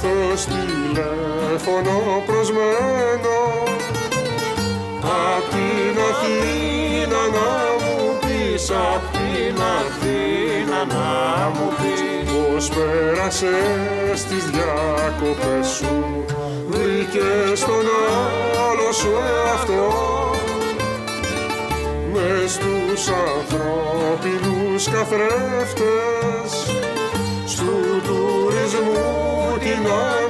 καθώς τηλέφωνο προσμένω απ' την Αθήνα να μου πεις, απ' την Αθήνα να μου πεις πως πέρασες τις διακοπές σου, βρήκες τον άλλο σου εαυτό μες τους ανθρώπινους καθρέφτες στου τουρισμού την